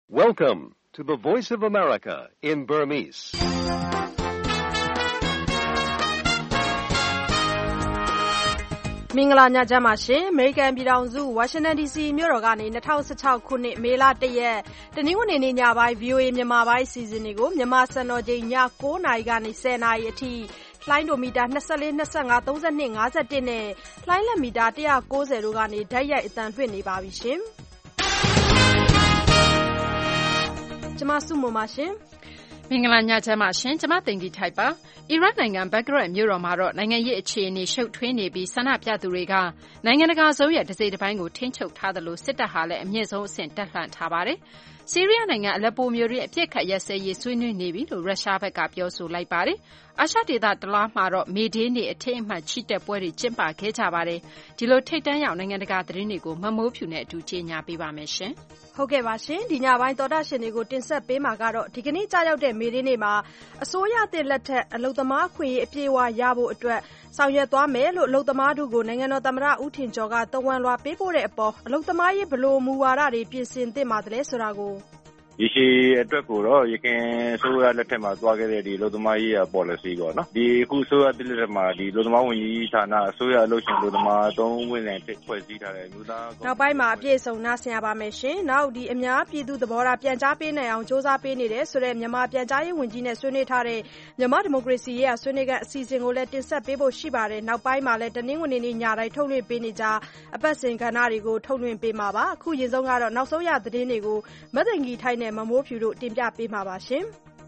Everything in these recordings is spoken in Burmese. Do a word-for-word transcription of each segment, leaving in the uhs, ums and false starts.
Welcome to the Voice of America in Burmese. ။မင်္ဂလာညချမ်းပါရှင်။ အမေရိကန်ပြည်ထောင်စုဝါရှင်တန်ဒီစီမြို့တော်ကနေ၂၀၁၆ခုနှစ်မေလ၁ရက်တနင်္ဂနွေနေ့ညပိုင်း ဗွီအိုအေမြန်မာပိုင်းအစီအစဉ်တွေကိုမြန်မာစံတော်ချိန်ည၉နာရီကနေ၁၀နာရီအထိလိုင်းဒိုမီတာ၂၄၊၂၅၊၃၂၊၅၁နဲ့လိုင်းလက်မီတာ၁၉၀တို့ကနေဓာတ်ရိုက်အသံလွှင့်နေပါပြီရှင်။ကျွန်မစုမပါရှင်။မင်္ဂလာညချမ်းပါရှင်ကျမသိင်္ဂီထိုက်ပါအီရတ်နိုင်ငံဘဂ္ဂရက်မြို့တော်မှာတော့နိုင်ငံရေးအခြေအနေရှုပ်ထွေးနေပြီးဆန္ဒပြသူတွေကနိုင်ငံတကာဆုံးရဲ့တစိမ့်တစ်ပိုင်းကိုထိန်းချုပ်ထားသလိုစစ်တပ်ဟာလည်းအမြင့်ဆုံးအဆင့်တက်လှမ်းထားပါတယ်ဆီးရီးယားနိုင်ငံအလက်ပိုမြို့ရဲ့အပြစ်ခတ်ရက်စဲရေးဆွေးနွေးနေပြီလို့ရုရှားဘက်ကပြောဆိုလိုက်ပါတယ်အာရှဒေသတလားမှာတော့မေဒေးနေ့အထိမ်းအမှတ်ချီတက်ပွဲတွေကျင်းပခဲ့ကြပါတယ်ဒီလိုထိတ်တန်းရောက်နိုင်ငံတကာသတင်းတွေကိုမမိုးဖြူနဲ့အတူကြီးညာပေးပါမယ်ရှင်ဟုတ်ကဲ့ပါရှင်ဒီညပိုင်းသောတာရှင်တွေကိုတင်ဆက်ပေးမှာကတော့ဒီကနေ့ကြာရောက်တဲ့မေဒေးနေ့မှာအစိုးရသစ်လက်ထက်အလုံသမားခွင့်ရေးအပြည့်အဝရဖို့အတွက်ဆောင်ရွက်သွားမယ်လို့အလုံသမားတို့ကိုနိုင်ငံတော်သမ္မတဦးထင်ကျော်ကတဝန်လွှာပေးပို့တဲ့အပေါ်အလုံသမားရေးဘလို့မူဝါဒတွေပြင်ဆင်သင့်ပါတယ်ဆိုတာကိုဒီရှိအတွက်ကိုတော့ရခိုင်ဆိုရလက်ထက်မှာသွားခဲ့တဲ့ဒီလူသမားရေးရာ policy ပေါ့နော်ဒီအခုဆိုရတဲ့လက်ထက်မှာဒီလူသမားဝန်ကြီးဌာနအစိုးရအလုပ်ရှင်လူသမားသုံးဝန်နဲ့ဖွဲ့စည်းထားတဲ့မြို့သားနောက်ပိုင်းမှာအပြည့်စုံနားဆင်ရပါမယ်ရှင်နောက်ဒီအများပြည်သူသဘောထားပြန်ကြားပေးနိုင်အောင်စ조사ပေးနေတယ်ဆိုတဲ့မြန်မာပြန်ကြားရေးဝန်ကြီးနဲ့ဆွေးနွေးထားတဲ့မြန်မာဒီမိုကရေစီရေးရာဆွေးနွေးကအစီအစဉ်ကိုလည်းတင်ဆက်ပေးဖို့ရှိပါတယ်နောက်ပိုင်းမှာလည်းတနင်္ဂနွေနေ့ညတိုင်းထုတ်လွှင့်ပေးနေကြအပတ်စဉ်ကဏ္ဍတွေကိုထုတ်လွှင့်ပေးမှာပါအခုရေဆုံးကတော့နောက်ဆုံးရသတင်းတွေကိုမသိင်္ဂီထိုက်နဲ့မမိုးဖြူတို့တင်ပြပေးမှာပါရှင်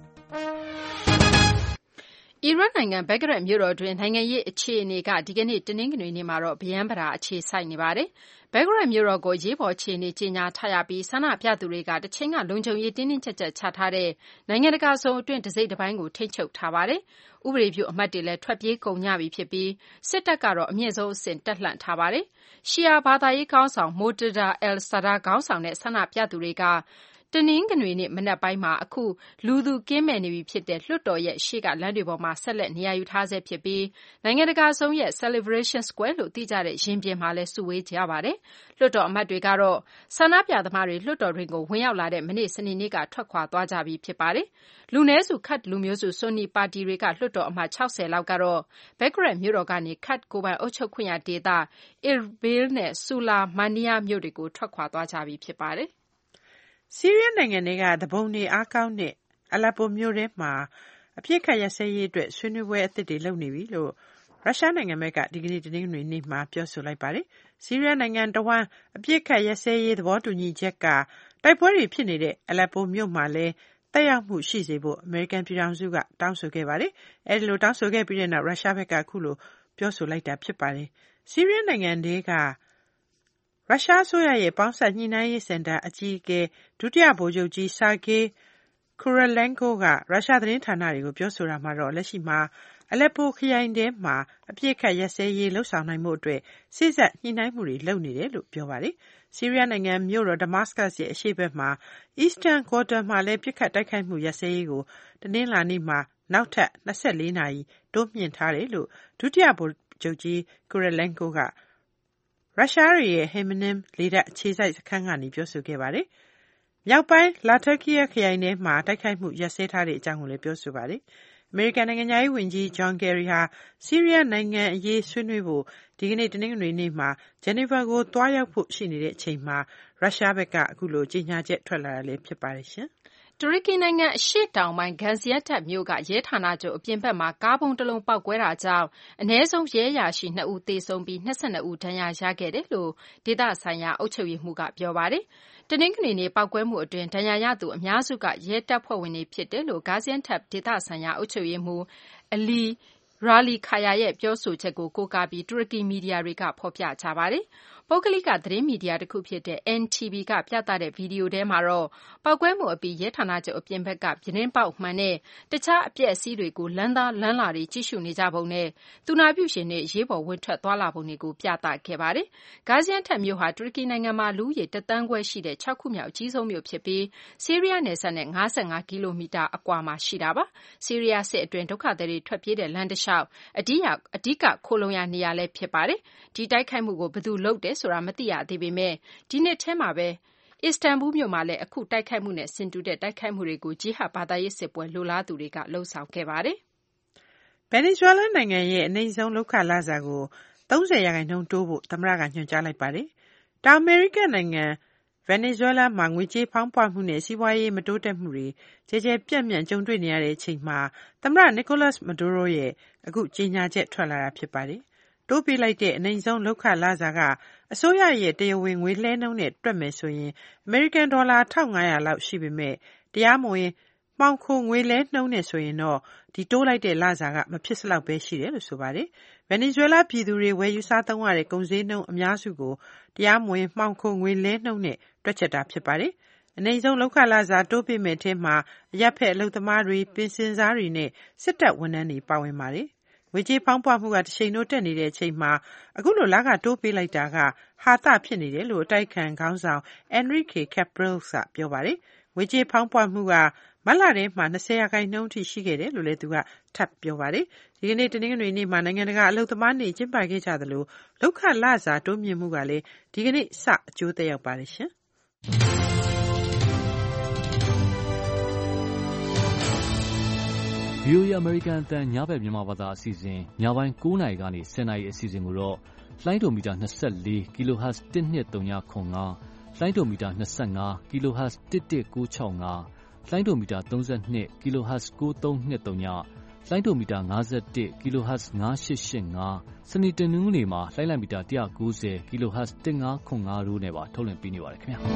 အီရတ်နိုင်ငံဘဂ္ဂရက်မြို့တော်တွင်နိုင်ငံရေးအခြေအနေကဒီကနေ့တနင်္ဂနွေနေ့မှာတော့ဗျမ်းပရာအခြေစိုက်နေပါတယ်။ဘဂ္ဂရက်မြို့တော်ကိုရေးပေါ်အခြေအနေကြီးညာထားရပြီးဆန္ဒပြသူတွေကတချိန်ကလုံခြုံရေးတင်းတင်းကျပ်ကျပ်ချထားတဲ့နိုင်ငံတကာဆုံးအတွင်းတစိမ့်တစ်ပိုင်းကိုထိန်းချုပ်ထားပါတယ်။ဥပဒေပြုအမတ်တွေလည်းထွက်ပြေးကုန်ကြပြီဖြစ်ပြီးစစ်တပ်ကတော့အမြင့်ဆုံးအဆင့်တက်လှန့်ထားပါတယ်။ရှီယာဘာသာရေးခေါင်းဆောင်မိုတာဒါအယ်ဆာဒါခေါင်းဆောင်တဲ့ဆန္ဒပြသူတွေကတနင်္ဂနွေနေ့မနက်ပိုင်းမှာအခုလူသူကင်းမဲ့နေပြီဖြစ်တဲ့လွှတ်တော်ရဲ့ရှေ့ကလမ်းတွေပေါ်မှာဆက်လက်နေရာယူထားဆဲဖြစ်ပြီးနိုင်ငံတကာဆုံးရဲ့ Celebration Square လို့သိကြတဲ့ရင်ပြင်မှာလည်းစုဝေးကြပါတယ်။လွှတ်တော်အမတ်တွေကတော့ဆန္ဒပြသမားတွေလွှတ်တော်တွင်ကိုဝင်ရောက်လာတဲ့မနေ့စနေနေ့ကထွက်ခွာသွားကြပြီဖြစ်ပါတယ်။လူနည်းစုခတ်လူမျိုးစုဆွန်နီပါတီတွေကလွှတ်တော်အမတ်၆၀လောက်ကတော့ဘဂ္ဂရက်မြို့တော်ကနေခတ်ကိုပိုင်အုပ်ချုပ်ခွင့်ရဒေသ Irbil နဲ့ Sulaymaniyah မြို့တွေကိုထွက်ခွာသွားကြပြီဖြစ်ပါတယ်။ဆီးရီးယားနိုင်ငံကတပုံနေအားကောင်းတဲ့အလက်ပိုမြို့ထဲမှာအပြစ်ခတ်ရစဲရေးအတွက်ဆွေးနွေးပွဲအသစ်တွေလုပ်နေပြီလို့ရုရှားနိုင်ငံဘက်ကဒီကနေ့တနင်္ဂနွေနေ့မှာပြောဆိုလိုက်ပါတယ်။ဆီးရီးယားနိုင်ငံတဝမ်းအပြစ်ခတ်ရစဲရေးသဘောတူညီချက်ကတိုက်ပွဲတွေဖြစ်နေတဲ့အလက်ပိုမြို့မှာလည်းတက်ရောက်မှုရှိစေဖို့အမေရိကန်ပြည်ထောင်စုကတောင်းဆိုခဲ့ပါတယ်။အဲဒီလိုတောင်းဆိုခဲ့ပြီးတဲ့နောက်ရုရှားဘက်ကအခုလိုပြောဆိုလိုက်တာဖြစ်ပါတယ်။ဆီးရီးယားနိုင်ငံတွေကရုရှားအစိုးရရဲ့ပေါင်းစပ်ညှိနှိုင်းရေးစင်တာအကြီးအကဲဒုတိယဗိုလ်ချုပ်ကြီးဆာဂေးကူရလန်ကိုကရုရှားသတင်းဌာနတွေကိုပြောဆိုတာမှာတော့လက်ရှိမှာအလက်ပိုခရိုင်ထဲမှာအပြစ်ခတ်ရက်စဲရေးလှုပ်ဆောင်နိုင်မှုအတွက်စိစက်ညှိနှိုင်းမှုတွေလုပ်နေတယ်လို့ပြောပါတယ်။ဆီးရီးယားနိုင်ငံမြို့တော်ဒမတ်စကတ်ရဲ့အရှေ့ဘက်မှာ Eastern Ghouta မှာလည်းပြစ်ခတ်တိုက်ခိုက်မှုရက်စဲရေးကိုတနင်္လာနေ့မှာနောက်ထပ်၂၄နာရီတိုးမြှင့်ထားတယ်လို့ဒုတိယဗိုလ်ချုပ်ကြီးကူရလန်ကိုကရုရှားရဲ့ဟေမနင်းလေတပ်အခြေစိုက်စခန်းကနေပြောဆိုခဲ့ပါတယ်။မြောက်ပိုင်းလာတာကီယာခရိုင်ထဲမှာတိုက်ခိုက်မှုရပ်စဲထားတဲ့အကြောင်းကိုလည်းပြောဆိုပါတယ်။အမေရိကန်နိုင်ငံသားရေးဝန်ကြီးဂျွန်ကယ်ရီဟာဆီးရီးယားနိုင်ငံအရေးဆွေးနွေးဖို့ဒီကနေ့တနင်္ဂနွေနေ့မှာဂျနီဗာကိုတွားရောက်ဖို့ရှိနေတဲ့အချိန်မှာရုရှားဘက်ကအခုလိုကြေညာချက်ထွက်လာတာလည်းဖြစ်ပါတယ်ရှင်။တူရကီနိုင်ငံအရှေ့တောင်ပိုင်းဂန်ဇီယက်တက်မြို့ကရဲဌာနချုပ်အပြင်ဘက်မှာကားပုံတစ်လုံးပေါက်ကွဲတာကြောင့်အနည်းဆုံးရဲအရာရှိနှစ်ဦးသေဆုံးပြီး၂၂ဦးဒဏ်ရာရခဲ့တယ်လို့ဒေသဆိုင်ရာအုပ်ချုပ်ရေးမှူးကပြောပါတယ်။တနင်္ဂနွေနေ့ပေါက်ကွဲမှုအတွင်းဒဏ်ရာရသူအများစုကရဲတပ်ဖွဲ့ဝင်တွေဖြစ်တယ်လို့ဂါဇီယန်တက်ဒေသဆိုင်ရာအုပ်ချုပ်ရေးမှူးအလီရာလီခါယာရဲ့ပြောဆိုချက်ကိုကိုးကားပြီးတူရကီမီဒီယာတွေကဖော်ပြကြပါတယ်။ပုဂ္ဂလိကသတင်းမီဒီယာတစ်ခုဖြစ်တဲ့ N T V ကပြသတဲ့ဗီဒီယိုထဲမှာတော့ပေါက်ကွဲမှုအပြီးရဲဌာနချုပ်အပြင်ဘက်ကပြတင်းပေါက်မှန်နဲ့တခြားအပျက်အစီးတွေကိုလမ်းသားလမ်းလာတွေကြည့်ရှုနေကြပုံနဲ့သူနာပြုရှင်တွေရေးပေါ်ဝင်ထွက်သွားလာပုံတွေကိုပြသခဲ့ပါတယ်။ဂါဇီယန်တက်မြို့ဟာတူရကီနိုင်ငံမှာလူဦးရေတစ်သန်းခွဲရှိတဲ့၆ခုမြောက်အကြီးဆုံးမြို့ဖြစ်ပြီးဆီးရီးယားနယ်စပ်နဲ့၅၅ကီလိုမီတာအကွာမှာရှိတာပါ။ဆီးရီးယားစစ်အတွင်းဒုက္ခသည်တွေထွက်ပြေးတဲ့လမ်းတစ်လျှောက်အဓိကအဓိကခိုလုံရနေရာလည်းဖြစ်ပါတယ်။ဒီတိုက်ခိုက်မှုကိုဘယ်သူလုပ်တယ်ဆိုတာမသိရသေးပေမဲ့ဒီနှစ်ထဲမှာပဲအစ္စတန်ဘူလ်မြို့မှာလည်းအခုတိုက်ခိုက်မှုနဲ့ဆင်တူတဲ့တိုက်ခိုက်မှုတွေကိုဂျီဟတ်ဘာသာရေးစစ်ပွဲလိုလားသူတွေကလှုံ့ဆော်ခဲ့ပါတယ်။ ဗင်နီဇွဲလားနိုင်ငံရဲ့အနိမ့်ဆုံးလုပ်ခလစာကိုသုံးဆယ်ရာခိုင်နှုန်းတိုးဖို့သမ္မတကညွှန်ကြားလိုက်ပါတယ်။တောင်အမေရိကနိုင်ငံဗင်နီဇွဲလားမှာငွေကြေးဖောင်းပွမှုနဲ့စီးပွားရေးမတိုးတက်မှုတွေကျယ်ကျယ်ပြန့်ပြန့်ကြုံတွေ့နေရတဲ့အချိန်မှာသမ္မတနီကိုလပ်မဒိုရိုရဲ့အခုကြေညာချက်ထွက်လာတာဖြစ်ပါတယ်။တိုးပေးလိုက်တဲ့အနိမ့်ဆုံးလုပ်ခလစာကအစိုးရရဲ့တရားဝင်ငွေလှဲနှုန်းနဲ့တွက်မယ်ဆိုရင်အမေရိကန်ဒေါ်လာတစ်ထောင်ငါးရာလောက်ရှိပေမဲ့တရားမဝင်မှောင်ခိုငွေလဲနှုန်းနဲ့ဆိုရင်တော့ဒီတိုးလိုက်တဲ့လစာကမဖြစ်စလောက်ပဲရှိတယ်လို့ဆိုပါတယ်။ဗင်နီဇွဲလားပြည်သူတွေဝယ်ယူစားသုံးရတဲ့ကုန်စည်နှုန်းအများစုကိုတရားမဝင်မှောင်ခိုငွေလဲနှုန်းနဲ့တွက်ချက်တာဖြစ်ပါတယ်။အနိမ့်ဆုံးလုပ်ခလစာတိုးပေးမဲ့ထဲမှာအရပ်ဖက်အလုပ်သမားတွေပင်စင်စားတွေနဲ့စစ်တပ်ဝန်ထမ်းတွေပါဝင်ပါတယ်။ငွေကြေးဖောင်းပွမှုကတစ်ချိန်တော့တက်နေတဲ့အချိန်မှာအခုလိုလကတိုးပေးလိုက်တာကဟာသဖြစ်နေတယ်လို့အတိုက်ခံခေါင်းဆောင် Enrique Capriles ကပြောပါတယ်။ငွေကြေးဖောင်းပွမှုကမတ်လထဲမှာ၂၀ရာခိုင်နှုန်းထိရှိခဲ့တယ်လို့လည်းသူကထပ်ပြောပါတယ်။ဒီကနေ့တနင်္ဂနွေနေ့မှာနိုင်ငံတကာအလုပ်သမားနေ့ကျင်းပခဲ့ကြသလိုလုပ်ခလစာတိုးမြင့်မှုကလည်းဒီကနေ့စအကျိုးသက်ရောက်ပါတယ်ရှင်။ဗွီအိုအေ American အသံညဘက်မြန်မာဘာသာအစီအစဉ်ညပိုင်း၉နာရီကနေ၁၀နာရီအစီအစဉ်ကိုတော့လိုင်းဒိုမီတာ၂၄ kilohertz တစ်နှစ်သုံးခု၅လိုင်းဒိုမီတာ၂၅ kilohertz တစ်တစ်၉၆၅လိုင်းဒိုမီတာ၃၂ kilohertz ၉၃၂၃လိုင်းဒိုမီတာ၅၁ kilohertz ၅၈၈၅စနေတနင်္ဂနွေမှာလိုင်းလံမီတာ၁၉၀ kilohertz ၁၅၀၅တို့နဲ့ပါထုတ်လွှင့်ပေးနေပါတယ်ခင်ဗျာ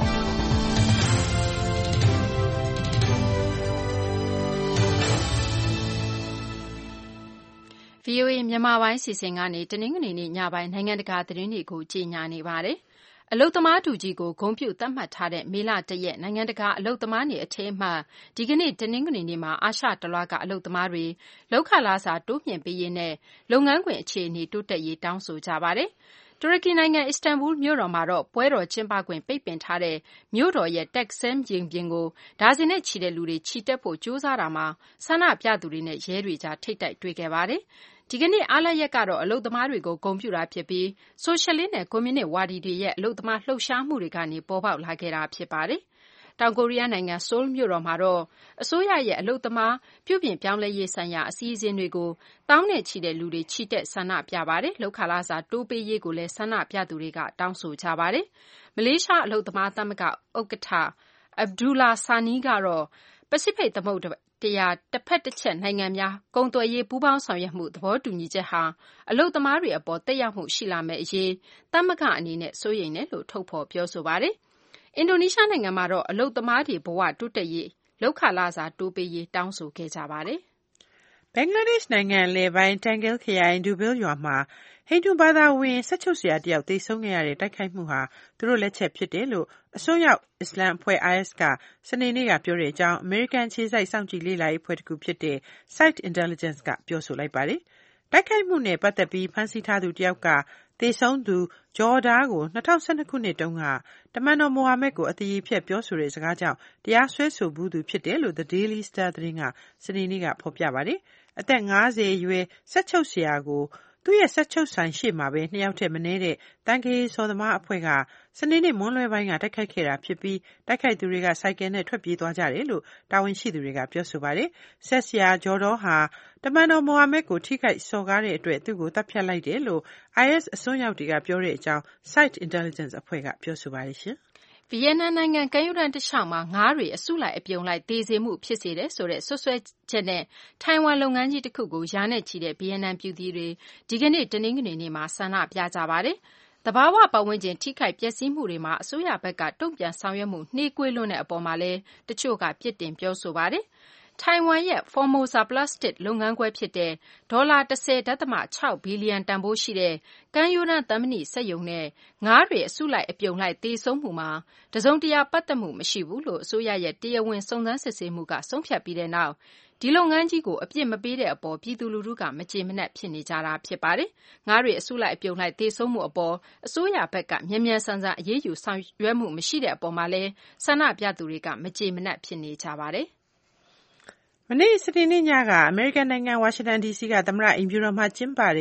ဗွီအိုအေမြန်မာပိုင်းစီစဉ်ကနေတနင်္ဂနွေနေ့ညပိုင်းနိုင်ငံတကာသတင်းတွေကိုကြီးညာနေပါတယ်။အလုတ်သမားတူကြီးကိုဂုံပြုသတ်မှတ်ထားတဲ့မေလတရက်နိုင်ငံတကာအလုတ်သမားနေ့အထိမ်းအမှတ်ဒီကနေ့တနင်္ဂနွေနေ့မှာအာရှတလွှားကအလုတ်သမားတွေလောက်ခလာစာတိုးမြင့်ပေးရေးနဲ့လုပ်ငန်းခွင်အခြေအနေတိုးတက်ရေးတောင်းဆိုကြပါတယ်။တူရကီနိုင်ငံအစ္စတန်ဘူလ်မြို့တော်မှာတော့ပွဲတော်ကျင်းပခွင့်ပိတ်ပင်ထားတဲ့မြို့တော်ရဲ့တက်ဆမ်ရင်ပြင်ကိုဒါဇင်နဲ့ချီတဲ့လူတွေချီတက်ဖို့ကြိုးစားတာမှာဆန္ဒပြသူတွေနဲ့ရဲတွေကြားထိတ်တိုက်တွေ့ခဲ့ပါတယ်။ဒီကနေ့အားလပ်ရက်ကတော့အလုတ်သမားတွေကိုဂုဏ်ပြုတာဖြစ်ပြီးဆိုရှယ်လစ်နဲ့ကွန်မြူနစ်ဝါဒီတွေရဲ့အလုတ်သမားလှုပ်ရှားမှုတွေကနေပေါ်ပေါက်လာခဲ့တာဖြစ်ပါတယ်။တောင်ကိုရီးယားနိုင်ငံဆိုးလ်မြို့တော်မှာတော့အစိုးရရဲ့အလုတ်သမားပြုပြင်ပြောင်းလဲရေးဆိုင်ရာအစည်းအဝေးတွေကိုတောင်းနဲ့ချီတဲ့လူတွေချီတက်ဆန္ဒပြပါတယ်။လောက်ခလာစာတိုးပေးရေးကိုလည်းဆန္ဒပြသူတွေကတောင်းဆိုကြပါတယ်။မလေးရှားအလုတ်သမားသမဂ္ဂဥက္ကဋ္ဌအဗ်ဒူလာဆာနီးကတော့ပစိဖိတ်သမုဒ္ဒရာတစ်ဖက်တစ်ချက်နိုင်ငံများကုန်သွယ်ရေးပူးပေါင်းဆောင်ရွက်မှုသဘောတူညီချက်ဟာအလုတ်သမားတွေအပေါ်သက်ရောက်မှုရှိလာမယ့်အရေးသမဂ္ဂအနေနဲ့စိုးရိမ်တယ်လို့ထုတ်ဖော်ပြောဆိုပါတယ်။အင်ဒိုနီးရှားနိုင်ငံမှာတော့အလုတ်သမားတွေဘဝတိုးတက်ရေးလောက်ခလာစာတိုးပေးရေးတောင်းဆိုခဲ့ကြပါတယ်။ဘင်္ဂလားဒေ့ရှ်နိုင်ငံအလယ်ပိုင်းတန်ဂီလ်ခရိုင်ဒူဘိလ်ရွာမှာဟိန္ဒူဘာသာဝင်စက်ချုပ်ဆရာတယောက်သေဆုံးခဲ့ရတဲ့တိုက်ခိုက်မှုဟာသူတို့လက်ချက်ဖြစ်တယ်လို့အစွန်းရောက်အစ္စလာမ်အဖွဲ့ အိုင်အက်စ် ကစနေနေ့ကပြောတဲ့အကြောင်းအမေရိကန်ခြေစိုက်စောင့်ကြည့်လေ့လာရေးအဖွဲ့တစ်ခုဖြစ်တဲ့ Site Intelligence ကပြောဆိုလိုက်ပါတယ်။တိုက်ခိုက်မှုနဲ့ပတ်သက်ပြီးဖမ်းဆီးထားသူတယောက်ကသေဆုံးသူဂျော်ဒါကို၂၀၁၂ခုနှစ်တုန်းကတမန်တော်မိုဟာမက်ကိုအသရေဖျက်ပြောဆိုတဲ့စကားကြောင့်တရားစွဲဆိုဘူးသူဖြစ်တယ်လို့ The Daily Star သတင်းကစနေနေ့ကဖော်ပြပါတယ်။အသက်၅၀အရွယ်စက်ချုပ်ဆရာကိုသူ့ရဲ့စက်ချုပ်ဆိုင်ရှေ့မှာပဲနှစ်ယောက်ထက်မနည်းတဲ့တန်ခေစော်သမားအဖွဲ့ကစနေနေ့မွန်းလွဲပိုင်းကတိုက်ခိုက်ခဲ့တာဖြစ်ပြီးတိုက်ခိုက်သူတွေကစိုက်ကယ်နဲ့ထွက်ပြေးသွားကြတယ်လို့တာဝန်ရှိသူတွေကပြောဆိုပါတယ်။ဆက်ဆရာဂျော်ဒေါဟာတမန်တော်မိုဟာမက်ကိုထိခိုက်စော်ကားတဲ့အတွက်သူ့ကိုတပ်ဖြတ်လိုက်တယ်လို့ အိုင်အက်စ် အစွန်းရောက်တွေကပြောတဲ့အကြောင်း Site Intelligence အဖွဲ့ကပြောဆိုပါတယ်ရှင်။ဗီယက်နမ်နိုင်ငံကမ်းရိုးတန်းတစ်လျှောက်မှာငါးတွေအစုလိုက်အပြုံလိုက်သေစေမှုဖြစ်စေတယ်ဆိုတဲ့ဆွဆွဲချက်နဲ့ထိုင်ဝမ်လုပ်ငန်းကြီးတစ်ခုကိုရာနဲ့ချီတဲ့ဗီယက်နမ်ပြည်သူတွေဒီကနေ့တနင်္ဂနွေနေ့မှာဆန္ဒပြကြပါတယ်။သဘာဝပတ်ဝန်းကျင်ထိခိုက်ပျက်စီးမှုတွေမှာအစိုးရဘက်ကတုံ့ပြန်ဆောင်ရွက်မှုနှေးကွေးလွန်းတဲ့အပေါ်မှာလည်းတချို့ကပြစ်တင်ပြောဆိုပါတယ်။ထိုင်ဝမ်ရဲ့ Formosa Plastic လုပ်ငန်းခွဲဖြစ်တဲ့ဒေါ်လာ၁၀.၆ဘီလီယံတန်ဖိုးရှိတဲ့ကမ်းရိုးတန်းသံမဏိစက်ရုံနဲ့ငါးတွေအစုလိုက်အပြုံလိုက်သေဆုံးမှုမှာတစုံတရာပတ်သက်မှုမရှိဘူးလို့အစိုးရရဲ့တရားဝင်စုံစမ်းစစ်ဆေးမှုကဆုံးဖြတ်ပြီးတဲ့နောက်ဒီလုပ်ငန်းကြီးကိုအပြစ်မပေးတဲ့အပေါ်ပြည်သူလူထုကမကျေမနပ်ဖြစ်နေကြတာဖြစ်ပါတယ်။ငါးတွေအစုလိုက်အပြုံလိုက်သေဆုံးမှုအပေါ်အစိုးရဘက်ကမြန်မြန်ဆန်ဆန်အရေးယူဆောင်ရွက်မှုမရှိတဲ့အပေါ်မှာလည်းဆန္ဒပြသူတွေကမကျေမနပ်ဖြစ်နေကြပါတယ်။မနေ့စနေနေ့ညကအမေရိကန်နိုင်ငံဝါရှင်တန်ဒီစီကသမ္မတအိမ်ဖြူတော်မှာကျင်းပတဲ့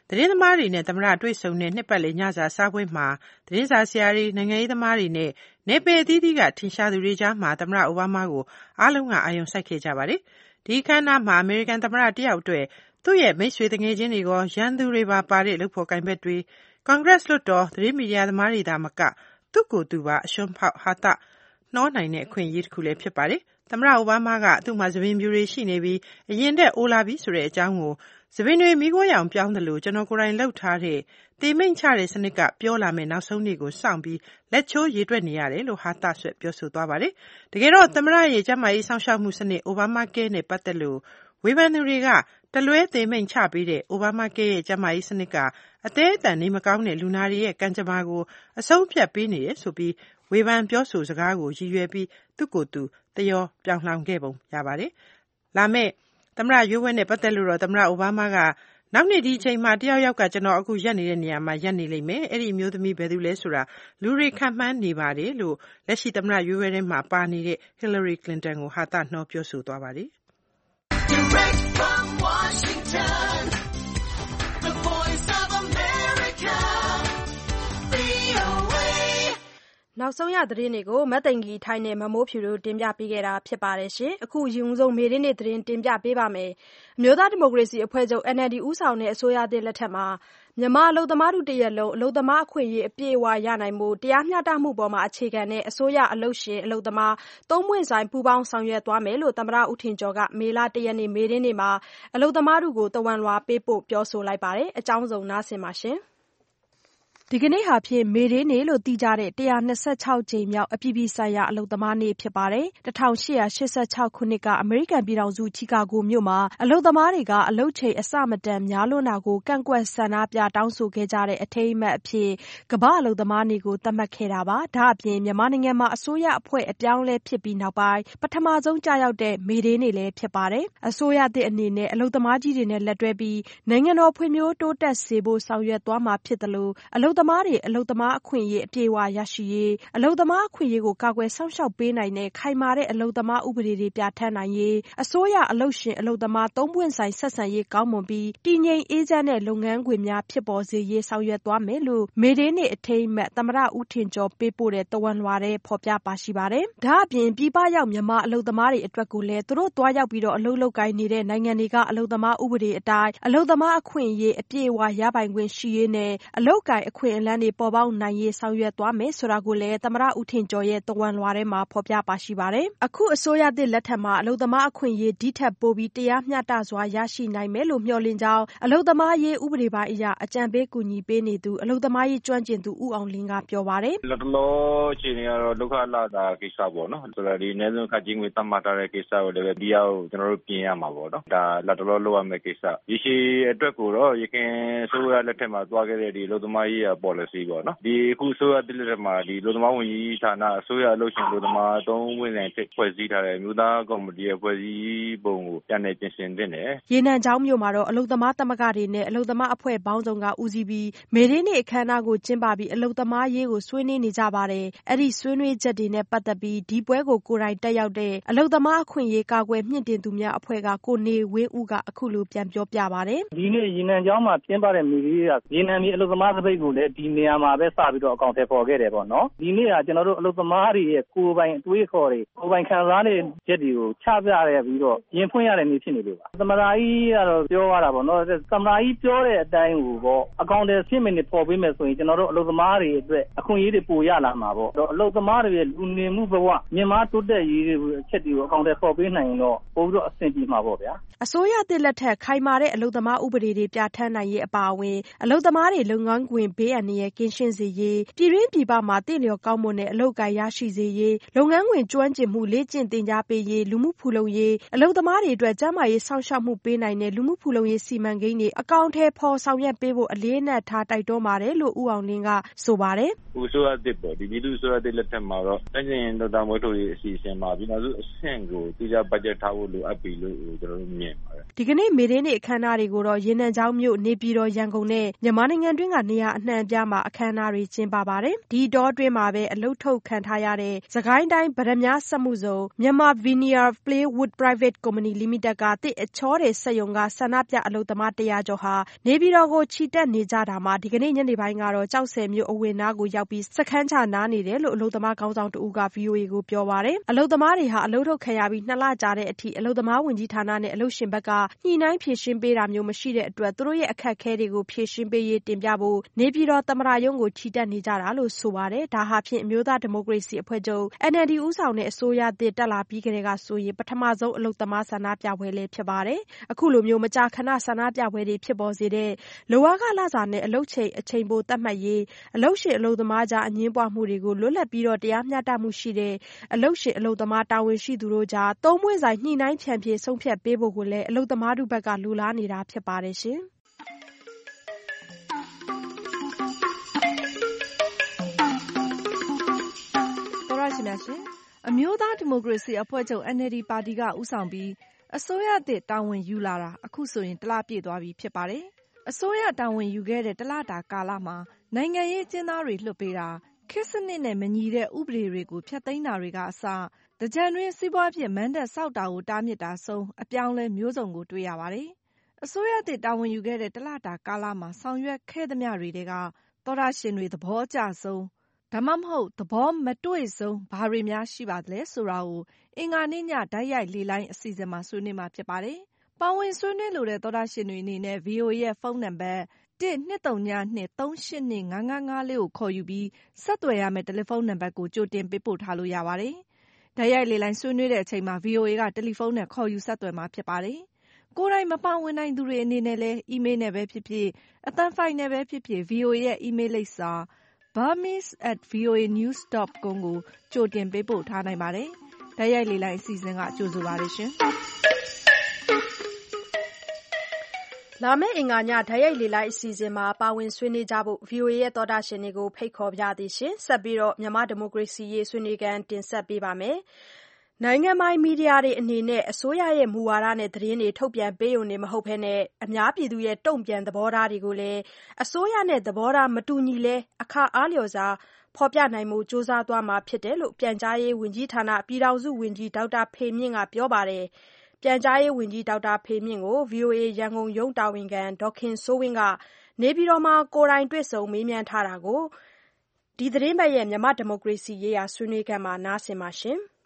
သတင်းသမားတွေနဲ့သမ္မတတွေ့ဆုံတဲ့နှစ်ပတ်လည်ညစာစားပွဲမှာသတင်းစာဆရာတွေနိုင်ငံရေးသမားတွေနဲ့နယ်ပယ်အသီးသီးကထင်ရှားသူတွေကြားမှာသမ္မတအိုဘားမားကိုအားလုံးကအာရုံစိုက်ခဲ့ကြပါတယ်။ဒီအခမ်းအနားမှာအမေရိကန်သမ္မတတယောက်အတွက်သူ့ရဲ့မိတ်ဆွေတငယ်ချင်းတွေကရန်သူတွေပါပါတဲ့လုပ်ဖော်ကိုင်ဘက်တွေကွန်ဂရက်လွှတ်တော်သတင်းမီဒီယာသမားတွေသာမကသူ့ကိုယ်သူပါအရှုံးဖောက်ဟာသနှောနိုင်တဲ့အခွင့်အရေးတစ်ခုလည်းဖြစ်ပါတယ်။သမ္မတအိုဘားမားကသူ့မှာသပင်ပြူတွေရှိနေပြီးအရင်တက်အိုလာပြီဆိုတဲ့အကြောင်းကိုသပင်တွေမိခိုးရောင်ပြောင်းတယ်လို့ကျွန်တော်ကိုယ်တိုင်လှုပ်ထားတဲ့တေမိန်ချတဲ့စနစ်ကပြောလာမယ်နောက်ဆုံးနေ့ကိုစောင့်ပြီးလက်ချိုးရေတွက်နေရတယ်လို့ဟာသဆွဲပြောဆိုသွားပါတယ်။တကယ်တော့သမ္မတရဲ့ကျန်းမာရေးဆောင်ရှောက်မှုစနစ်အိုဘားမားကဲနဲ့ပတ်သက်လို့ဝေဖန်သူတွေကတလွဲတေမိန်ချပေးတဲ့အိုဘားမားကဲရဲ့ကျန်းမာရေးစနစ်ကအသေးအတန်နေမကောင်းတဲ့လူနာတွေရဲ့ကံကြမ္မာကိုအဆုံးဖြတ်ပေးနေတယ်ဆိုပြီးဝေဖန်ပြောဆိုစကားကိုရည်ရွယ်ပြီးသူ့ကိုယ်သူတယောပြောင်းလှောင်ခဲ့ပုံရပါတယ်။လာမယ့်သမ္မတရွေးပွဲနဲ့ပတ်သက်လို့တော့သမ္မတအိုဘားမားကနောက်နေ့ဒီအချိန်မှာတယောက်ယောက်ကကျွန်တော်အခုရက်နေတဲ့နေရာမှာရက်နေလိမ့်မယ်။အဲ့ဒီအမျိုးသမီးဘယ်သူလဲဆိုတာလူတွေခံမှန်းနေပါတယ်လို့လက်ရှိသမ္မတရွေးပွဲထဲမှာပါနေတဲ့ Hillary Clinton ကိုဟာသနှောပြောဆိုသွားပါတယ်။ Direct from Washington, the voice of America, ဗွီအိုအေနောက်ဆုံးရသတင်းတွေကိုမသိင်္ဂီထိုင်းနဲ့မမိုးဖြူတို့တင်ပြပေးခဲ့တာဖြစ်ပါတယ်ရှင်။အခုရုံဆုံးမေရင်းနေ့သတင်းတင်ပြပေးပါမယ်။အမျိုးသားဒီမိုကရေစီအဖွဲ့ချုပ် N L D ဦးဆောင်တဲ့အစိုးရသစ်လက်ထက်မှာမြန်မာအလုပ်သမားတို့တရက်လုံးအလုပ်သမားအခွင့်အရေးအပြည့်အဝရနိုင်မှုတရားမျှတမှုပေါ်မှာအခြေခံတဲ့အစိုးရအလုပ်ရှင်အလုပ်သမားသုံးပွင့်ဆိုင်ပူးပေါင်းဆောင်ရွက်သွားမယ်လို့သမ္မတဦးထင်ကျော်ကမေလတရက်နေ့မေရင်းနေ့မှာအလုပ်သမားတို့ကိုတဝန်လွှာပေးပို့ပြောဆိုလိုက်ပါတယ်။အကြောင်းစုံနားဆင်ပါရှင်။ဒီကနေ့ဟာဖြင့်မေဒေးနေ့လို့သိကြတဲ့one hundred twenty-sixကြိမ်မြောက်အပြည်ပြည်ဆိုင်ရာအလုပ်သမားနေ့ဖြစ်ပါတယ်။eighteen eighty-sixခုနှစ်ကအမေရိကန်ပြည်ထောင်စုချီကာဂိုမြို့မှာအလုပ်သမားတွေကအလုပ်ချိန်အဆမတန်များလွန်းတာကိုကန့်ကွက်ဆန္ဒပြတောင်းဆိုခဲ့ကြတဲ့အထိမ်းအမှတ်အဖြစ်ကမ္ဘာ့အလုပ်သမားနေ့ကိုသတ်မှတ်ခဲ့တာပါ။ဒါအပြင်မြန်မာနိုင်ငံမှာအစိုးရအဖွဲ့အပြောင်းအလဲဖြစ်ပြီးနောက်ပိုင်းပထမဆုံးကြာရောက်တဲ့မေဒေးနေ့လည်းဖြစ်ပါတယ်။အစိုးရသစ်အနေနဲ့အလုပ်သမားကြီးတွေနဲ့လက်တွဲပြီးနိုင်ငံတော်ဖွံ့ဖြိုးတိုးတက်စေဖို့ဆောင်ရွက်သွားမှာဖြစ်တယ်လို့အလုပ်သမားတွေအလုပ်သမားအခွင့်အရေးအပြည့်အဝရရှိရေးအလုပ်သမားအခွင့်အရေးကိုကာကွယ်စောင့်ရှောက်ပေးနိုင်တဲ့ခိုင်မာတဲ့အလုပ်သမားဥပဒေတွေပြဋ္ဌာန်းနိုင်ရေးအစိုးရအလုပ်ရှင်အလုပ်သမားသုံးပွင့်ဆိုင်ဆက်ဆံရေးကောင်းမွန်ပြီးတည်ငြိမ်အေးချမ်းတဲ့လုပ်ငန်းခွင်များဖြစ်ပေါ်စေရေးဆောင်ရွက်သွားမယ်လို့မေဒေးနေ့အထိမ်းအမှတ်သမ္မတဦးထင်ကျော်ပေးပို့တဲ့တဝန်လွှာထဲဖော်ပြပါရှိပါတယ်။ဒါအပြင်ပြည်ပရောက်မြန်မာအလုပ်သမားတွေအတွက်ကိုလည်းသူတို့သွားရောက်ပြီးတော့အလုပ်လုပ်ကိုင်နေတဲ့နိုင်ငံတွေကအလုပ်သမားဥပဒေအတိုင်းအလုပ်သမားအခွင့်အရေးအပြည့်အဝရပိုင်ခွင့်ရှိရေးနဲ့အလုပ်ကိုင်အခွင့်အလမ်းတွေပေါ်ပေါက်နိုင်ရေးဆောင်ရွက်သွားမယ်ဆိုတာကိုလည်းသမ္မတဦးထင်ကျော်ရဲ့တဝန်လွှာထဲမှာဖော်ပြပါရှိပါတယ်။အခုအစိုးရသစ်လက်ထက်မှာအလုပ်သမားအခွင့်အရေးဒီထက်ပိုပြီးတရားမျှတစွာရရှိနိုင်မယ်လို့မျှော်လင့်ကြောင်းအလုပ်သမားရေးဥပဒေပိုင်းအရာအကြံပေးကူညီပေးနေသူအလုပ်သမားရေးကျွမ်းကျင်သူဦးအောင်လင်းကပြောပါတယ်။လက်တလောအခြေအနေကတော့ဒုက္ခလာတာကိစ္စပေါ့နော်ဆိုတော့ဒီနေစုံခတ်ကြီးငွေတတ်မှတ်ထားတဲ့ကိစ္စကိုလည်းဒီအောင်ကျွန်တော်တို့ပြင်ရမှာပေါ့နော်ဒါလက်တလောလုပ်ရမယ့်ကိစ္စဒီရှိအတွက်ကိုတော့ရခိုင်ဆိုရလက်ထက်မှာသွားခဲ့တဲ့ဒီအလုပ်သမားရေး policy ပေါ့နော်ဒီအခုဆိုရတဲ့လက်မှာဒီအလုပ်သမားဝန်ကြီးဌာနအစိုးရအလုပ်ရှင်အလုပ်သမားသုံးဝန်ဆိုင်ဖွဲ့စည်းထားတဲ့မြို့သားကော်မတီရဲ့ဖွဲ့စည်းပုံကိုပြန်လည်ပြင်ဆင်သင့်တယ်ရေနံချောင်းမြို့မှာတော့အလုပ်သမားသမဂ္ဂတွေနဲ့အလုပ်သမားအဖွဲ့ပေါင်းစုံကဦးစီးပြီးမေဒေးနေ့အခမ်းအနားကိုကျင်းပပြီးအလုပ်သမားရေးကိုဆွေးနွေးနေကြပါတယ်အဲ့ဒီဆွေးနွေးချက်တွေနဲ့ပတ်သက်ပြီးဒီပွဲကိုကိုယ်တိုင်တက်ရောက်တဲ့အလုပ်သမားအခွင့်အရေးကာကွယ်မြင့်တင်သူများအဖွဲ့ကကိုနေဝင်းဦးကအခုလိုပြန်ပြောပြပါတယ်ဒီနေ့ရေနံချောင်းမှာကျင်းပတဲ့မေဒေးကရေနံမြေအလုပ်သမားစပိတ်ကိုလည်းဒီနေရာမှာပဲစပြီးတော့အကောင့်ထဲပေါ်ခဲ့တယ်ပေါ့နော်ဒီနေ့ကကျွန်တော်တို့အလုပ်သမားတွေရဲ့ကိုယ်ပိုင်အတွေးခေါ်တွေကိုယ်ပိုင်ခံစားတဲ့ချက်တွေကိုချပြရပြီးတော့ရင်ဖွင့်ရတဲ့နေ့ဖြစ်နေလို့ပါသမ္မတကြီးကတော့ပြောရတာပေါ့နော်သမ္မတကြီးပြောတဲ့အတိုင်းကိုပေါ့အကောင့်ထဲရှင်းမနေပေါ်ပေးမယ်ဆိုရင်ကျွန်တော်တို့အလုပ်သမားတွေအတွက်အခွင့်အရေးတွေပိုရလာမှာပေါ့တော့အလုပ်သမားတွေရဲ့လူနေမှုဘဝမြန်မာတိုးတက်ရေးတွေအချက်တွေကိုအကောင့်ထဲပေါ်ပေးနိုင်ရင်တော့ပိုပြီးတော့အဆင်ပြေမှာပေါ့ဗျာအစိုးရသစ်လက်ထက်ခိုင်မာတဲ့အလုပ်သမားဥပဒေတွေပြဋ္ဌာန်းနိုင်ရေးအပါအဝင်အလုပ်သမားတွေလုပ်ငန်းခွင်ဘေးအန္တရာယ်ကင်းရှင်းစေရေးပြည်တွင်းပြည်ပမှာတင့်လျော်ကောင်းမွန်တဲ့အလုပ်ကိုင်ရရှိစေရေးလုပ်ငန်းခွင်ကျွမ်းကျင်မှုလေ့ကျင့်သင်ကြားပေးရေးလူမှုဖူလုံရေးအလုပ်သမားတွေအတွက်ကျန်းမာရေးစောင့်ရှောက်မှုပေးနိုင်တဲ့လူမှုဖူလုံရေးစီမံကိန်းတွေအကောင့်ထဲပေါ်ဆောင်ရွက်ပေးဖို့အလေးအနက်ထားတိုက်တွန်းပါတယ်လို့ဦးအောင်လင်းကဆိုပါတယ်။ဦးဆိုရတဲ့ပေါ့ဒီပြည်သူ့ဆိုရတဲ့လက်ထက်မှာတော့တန်းကျင်ဒေါက်တာမွေးထုတ်ရေးအစီအစဉ်မှာပြည်တော်စုအဆင့်ကိုတိကျဘတ်ဂျက်ထားဖို့လိုအပ်ပြီလို့ကျွန်တော်တို့မြင်ပါတယ်။ဒီကနေ့မေဒေးနေ့အခမ်းအနားတွေကိုတော့ရေနံချောင်းမြို့နေပြည်တော်ရန်ကုန်နဲ့မြန်မာနိုင်ငံတွင်းကနေရာအနှံ့အပြားမှာအခမ်းအနားတွေကျင်းပပါတယ်။ဒီတောအတွင်းမှာပဲအလုပ်ထုတ်ခံထားရတဲ့စကိုင်းတိုင်းဗရမ စက်မှုဇုံမြန်မာ Veneer Plywood Private Company Limited ကတစ်အချောတဲ့စက်ရုံကဆန္ဒပြအလုပ်သမားတရာကျော်ဟာနေပြည်တော်ကိုချီတက်နေကြတာမှာဒီကနေ့ညနေပိုင်းကတော့ကျောက်ဆည်မြို့အဝင်နားကိုရောက်ပြီးစခန်းချနားနေတယ်လို့အလုပ်သမားခေါင်းဆောင်တဦးက ဗွီအိုအေကိုပြောပါတယ်။အလုပ်သမားတွေဟာအလုပ်ထုတ်ခံရပြီးနှစ်လကြာတဲ့အထိအလုပ်သမားဝန်ကြီးဌာနနဲ့အလုပ်ရှင်ဘက်ကညှိနှိုင်းဖြေရှင်းပေးတာမျိုးမရှိတဲ့အတွက်သူတို့ရဲ့အခက်အခဲတွေကိုဖြေရှင်းပေးရေးတင်ပြဖို့နေပြည်တော်သမ္မတရုံးကိုချီတက်နေကြတာလို့ဆိုပါတယ်။ဒါဟာဖြင့်အမျိုးသားဒီမိုကရေစီအဖွဲ့ချုပ် N L D ဦးဆောင်တဲ့အစိုးရသစ်တက်လာပြီးကတည်းကဆိုရင်ပထမဆုံးအလုပ်သမားဆန္ဒပြပွဲလည်းဖြစ်ပါတယ်။အခုလိုမျိုးမကြာခဏဆန္ဒပြပွဲတွေဖြစ်ပေါ်စေတဲ့လိုအားကလစာနဲ့အလုပ်ချိန်အချိန်ပိုသတ်မှတ်ရေးအလုပ်ရှင်အလုပ်သမားကြားအငြင်းပွားမှုတွေကိုလွတ်လပ်ပြီးတော့တရားမျှတမှုရှိတဲ့အလုပ်ရှင်အလုပ်သမားတာဝန်ရှိသူတို့ကြားသုံးပွင့်ဆိုင်ညှိနှိုင်းဖြန်ဖြေဆုံးဖြတ်ပေးဖို့ကိုလည်းအလုပ်သမားတို့ဘက်ကလူလားနေတာဖြစ်ပါတယ်ရှင်။အမျိုးသားဒီမိုကရေစီအဖွဲ့ချုပ် N L D ပါတီကဦးဆောင်ပြီးအစိုးရသစ်တာဝန်ယူလာတာအခုဆိုရင်တလပြည့်သွားပြီဖြစ်ပါတယ်။အစိုးရတာဝန်ယူခဲ့တဲ့တလတာကာလမှာနိုင်ငံရေးအကျဉ်းသားတွေလွှတ်ပေးတာခေတ်စနစ်နဲ့မညီတဲ့ဥပဒေတွေကိုဖျက်သိမ်းတာတွေကအစတကြံတွင်စီးပွားဖြစ်မန်းတက်စောက်တာကိုတားမြစ်တာဆုံးအပြောင်းလဲမျိုးစုံကိုတွေ့ရပါတယ်။အစိုးရသစ်တာဝန်ယူခဲ့တဲ့တလတာကာလမှာဆောင်ရွက်ခဲ့သမျှတွေကသောတရှင်တွေသဘောကျဆုံးဒါမှမဟုတ်သဘောမတွေ့ဆုံးဘာတွေများရှိပါသလဲဆိုတာကိုအင်္ဂါနေ့ညဓာတ်ရိုက်လေလိုင်းအစီအစဉ်မှာဆွေးနွေးမှာဖြစ်ပါတယ်။ပါဝင်ဆွေးနွေးလိုတဲ့သောတရှင်တွေအနေနဲ့ ဗွီအိုအေ ရဲ့ဖုန်းနံပါတ်တစ်နှစ်သုံးညနှစ်သုံးရှစ်နှစ်ငါးငါးငါးလေးကိုခေါ်ယူပြီးဆက်သွယ်ရမယ့်တယ်လီဖုန်းနံပါတ်ကိုကြိုတင်ပေးပို့ထားလို့ရပါတယ်။ဓာတ်ရိုက်လေလိုင်းဆွေးနွေးတဲ့အချိန်မှာ ဗွီအိုအေ ကတယ်လီဖုန်းနဲ့ခေါ်ယူဆက်သွယ်မှာဖြစ်ပါတယ်။ကိုယ်တိုင်မပါဝင်နိုင်သူတွေအနေနဲ့လည်းအီးမေးလ်နဲ့ပဲဖြစ်ဖြစ်အသံဖိုင်နဲ့ပဲဖြစ်ဖြစ် ဗွီအိုအေ ရဲ့အီးမေးလ်လိပ်စာ burmese at voa news dot com ကိုကြိုတင်ပေးပို့ထားနိုင်ပါတယ်။ဓာတ်ရိုက်လေလိုင်းအစီအစဉ်ကကြိုဆိုပါရရှင်။လာမယ့်အင်္ဂါညဓာတ်ရိုက်လေလိုင်းအစီအစဉ်မှာပါဝင်ဆွေးနွေးကြဖို့ ဗွီအိုအေ ရဲ့သောတရှင်တွေကိုဖိတ်ခေါ်ပြသည်ရှင်။ဆက်ပြီးတော့မြန်မာဒီမိုကရေစီရေးဆွေးနွေးခန်းတင်ဆက်ပေးပါမယ်။နိုင်ငံပိုင်မီဒီယာတွေအနေနဲ့အစိုးရရဲ့မူဝါဒနဲ့သတင်းတွေထုတ်ပြန်ပေးုံနဲ့မဟုတ်ဘဲနဲ့အများပြည်သူရဲ့တုံ့ပြန်သဘောထားတွေကိုလည်းအစိုးရနဲ့သဘောထားမတူညီလဲအခါအားလျော်စွာဖော်ပြနိုင်မှုစ조사သွားမှာဖြစ်တယ်လို့ပြန်ကြားရေးဝန်ကြီးဌာနပြည်ထောင်စုဝန်ကြီးဒေါက်တာဖေမြင့်ကပြောပါတယ်။ပြန်ကြားရေးဝန်ကြီးဒေါက်တာဖေမြင့်ကို ဗွီအိုအေ ရန်ကုန်ရုံးတာဝန်ခံဒေါ်ခင်စိုးဝင်းကနေပြည်တော်မှာကိုယ်တိုင်တွေ့ဆုံမေးမြန်းထားတာကိုဒီသတင်းပတ်ရဲ့မြန်မာဒီမိုကရေစီရေးရာဆွေးနွေးခန်းမှာနားဆင်ပါရှင်။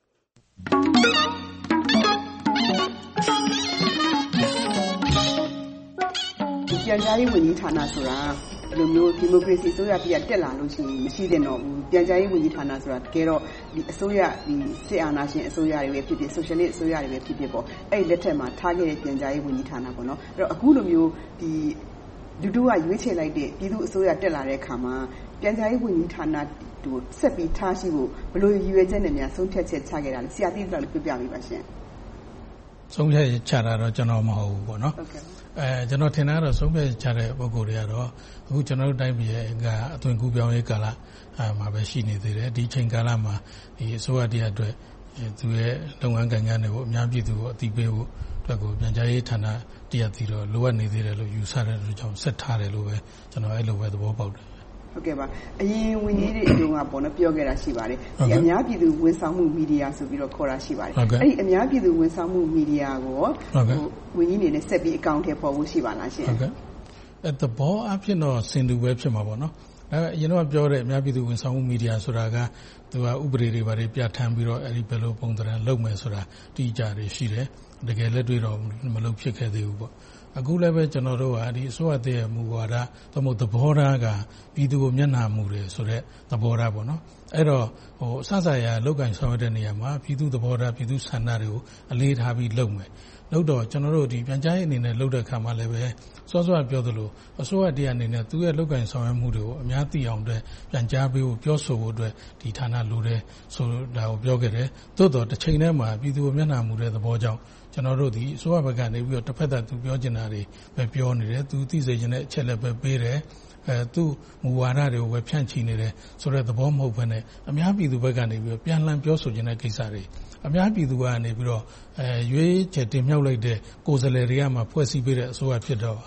ပြန်ကြားရေးဝန်ကြီးဌာနဆိုတာဒီလိုမျိုးဒီမိုကရေစီအစိုးရပြည်တက်လာလို့ရှိရင်မရှိသင့်တော့ဘူးပြန်ကြားရေးဝန်ကြီးဌာနဆိုတာတကယ်တော့ဒီအစိုးရဒီစစ်အာဏာရှင်အစိုးရတွေပဲဖြစ်ဖြစ်ဆိုရှယ်လစ်အစိုးရတွေပဲဖြစ်ဖြစ်ပေါ့အဲ့လက်ထက်မှာထားခဲ့တဲ့ပြန်ကြားရေးဝန်ကြီးဌာနပေါ့နော်အဲ့တော့အခုလိုမျိုးဒီလူတို့ကရွေးချယ်လိုက်တဲ့ပြည်သူအစိုးရတက်လာတဲ့အခါမှာပြန်ကြားရေးဝန်ကြီးဌာနတို့ဆက်ပြီးထားရှိဖို့ဘယ်လိုရည်ရွယ်ချက်နဲ့များဆုံးဖြတ်ချက်ချခဲ့တာလဲဆရာသိတယ်လို့ပြောပြပေးပါရှင်ဆုံးဖြတ်ချတာတော့ကျွန်တော်မဟုတ်ဘူးပေါ့နော်ဟုတ်ကဲ့အဲကျွန်တော်ထင်တာတော့ဆုံးဖြတ်ချတဲ့ပုံကိုယ်တွေကတော့အခုကျွန်တော်တို့တိုင်းပြည်ရဲ့ကအသွင်ကူးပြောင်းရေးကာလအဲမှာပဲရှိနေသေးတယ်ဒီချိန်ကာလမှာဒီအစိုးရတရားအတွက်သူရဲ့လုပ်ငန်းကိုင်ငန်းတွေကိုအများပြည်သူကိုအသိပေးဖို့အတွက်ကိုပြန်ကြားရေးဌာနတရားစီတော့လိုအပ်နေသေးတယ်လို့ယူဆတဲ့အတွက်ကြောင့်ဆက်ထားတယ်လို့ပဲကျွန်တော်အဲ့လိုပဲသဘောပေါက်တယ်ဟုတ်ကဲ့ပါအရင်ဝန်ကြီးတွေအတုံးကပေါ့နော်ပြောခဲ့တာရှိပါတယ်ဒီအများပြည်သူဝန်ဆောင်မှုမီဒီယာဆိုပြီးတော့ခေါ်တာရှိပါတယ်အဲ့ဒီအများပြည်သူဝန်ဆောင်မှုမီဒီယာကိုဝန်ကြီးနေနဲ့ဆက်ပြီးအကောင့်ထဲပေါ်ဖို့ရှိပါလားရှင်ဟုတ်ကဲ့အဲ့သဘောအဖြစ်တော့စင်တူပဲဖြစ်မှာပေါ့နော်ဒါပေမဲ့အရင်တော့ပြောတဲ့အများပြည်သူဝန်ဆောင်မှုမီဒီယာဆိုတာကသူကဥပဒေတွေပါတယ်ပြဋ္ဌာန်းပြီးတော့အဲ့ဒီဘယ်လိုပုံသဏ္ဍာန်လုပ်မယ်ဆိုတာတိကျတွေရှိတယ်တကယ်လက်တွေ့တော့မလုပ်ဖြစ်ခဲ့သေးဘူးပေါ့အခုလည်းပဲကျွန်တော်တို့ကဒီအစိုးရတဲ့မူဝါဒသမုတ်သဘောထားကပြည်သူကိုမျက်နှာမူတယ်ဆိုတဲ့သဘောထားပေါ့နော်အဲ့တော့ဟိုအစစအရာလောက်ကင်ဆောင်ရတဲ့နေရာမှာပြည်သူသဘောထားပြည်သူဆန္ဒတွေကိုအလေးထားပြီးလုပ်မယ်လုပ်တော့ကျွန်တော်တို့ဒီပြန်ကြားရေးအနေနဲ့လုပ်တဲ့အခါမှာလည်းပဲစောစောပြောသလိုအစိုးရတရားအနေနဲ့သူ့ရဲ့လောက်ကင်ဆောင်ရမှုတွေကိုအများသိအောင်အတွက်ပြန်ကြားပေးဖို့ပြောဆိုဖို့အတွက်ဒီဌာနလိုတယ်ဆိုတာကိုပြောခဲ့တယ်သို့တော့တစ်ချိန်တည်းမှာပြည်သူကိုမျက်နှာမူတဲ့သဘောကြောင့်ကျွန်တော်တို့ဒီအစိုးရဘက်ကနေပြီးတော့တစ်ဖက်သက်သူပြောချင်တာတွေပဲပြောနေတယ်သူသိစေချင်တဲ့အချက်လက်ပဲပေးတယ်အဲသူ့မူဝါဒတွေကိုပဲဖြန့်ချီနေတယ်ဆိုတဲ့သဘောမဟုတ်ဘဲနဲ့အများပြည်သူဘက်ကနေပြီးတော့ပြန်လှန်ပြောဆိုချင်တဲ့ကိစ္စတွေအများပြည်သူကနေပြီးတော့အဲရွေးချယ်တင်မြှောက်လိုက်တဲ့ကိုယ်စားလှယ်တွေကမှဖွဲ့စည်းပေးတဲ့အစိုးရဖြစ်တော့ဒီ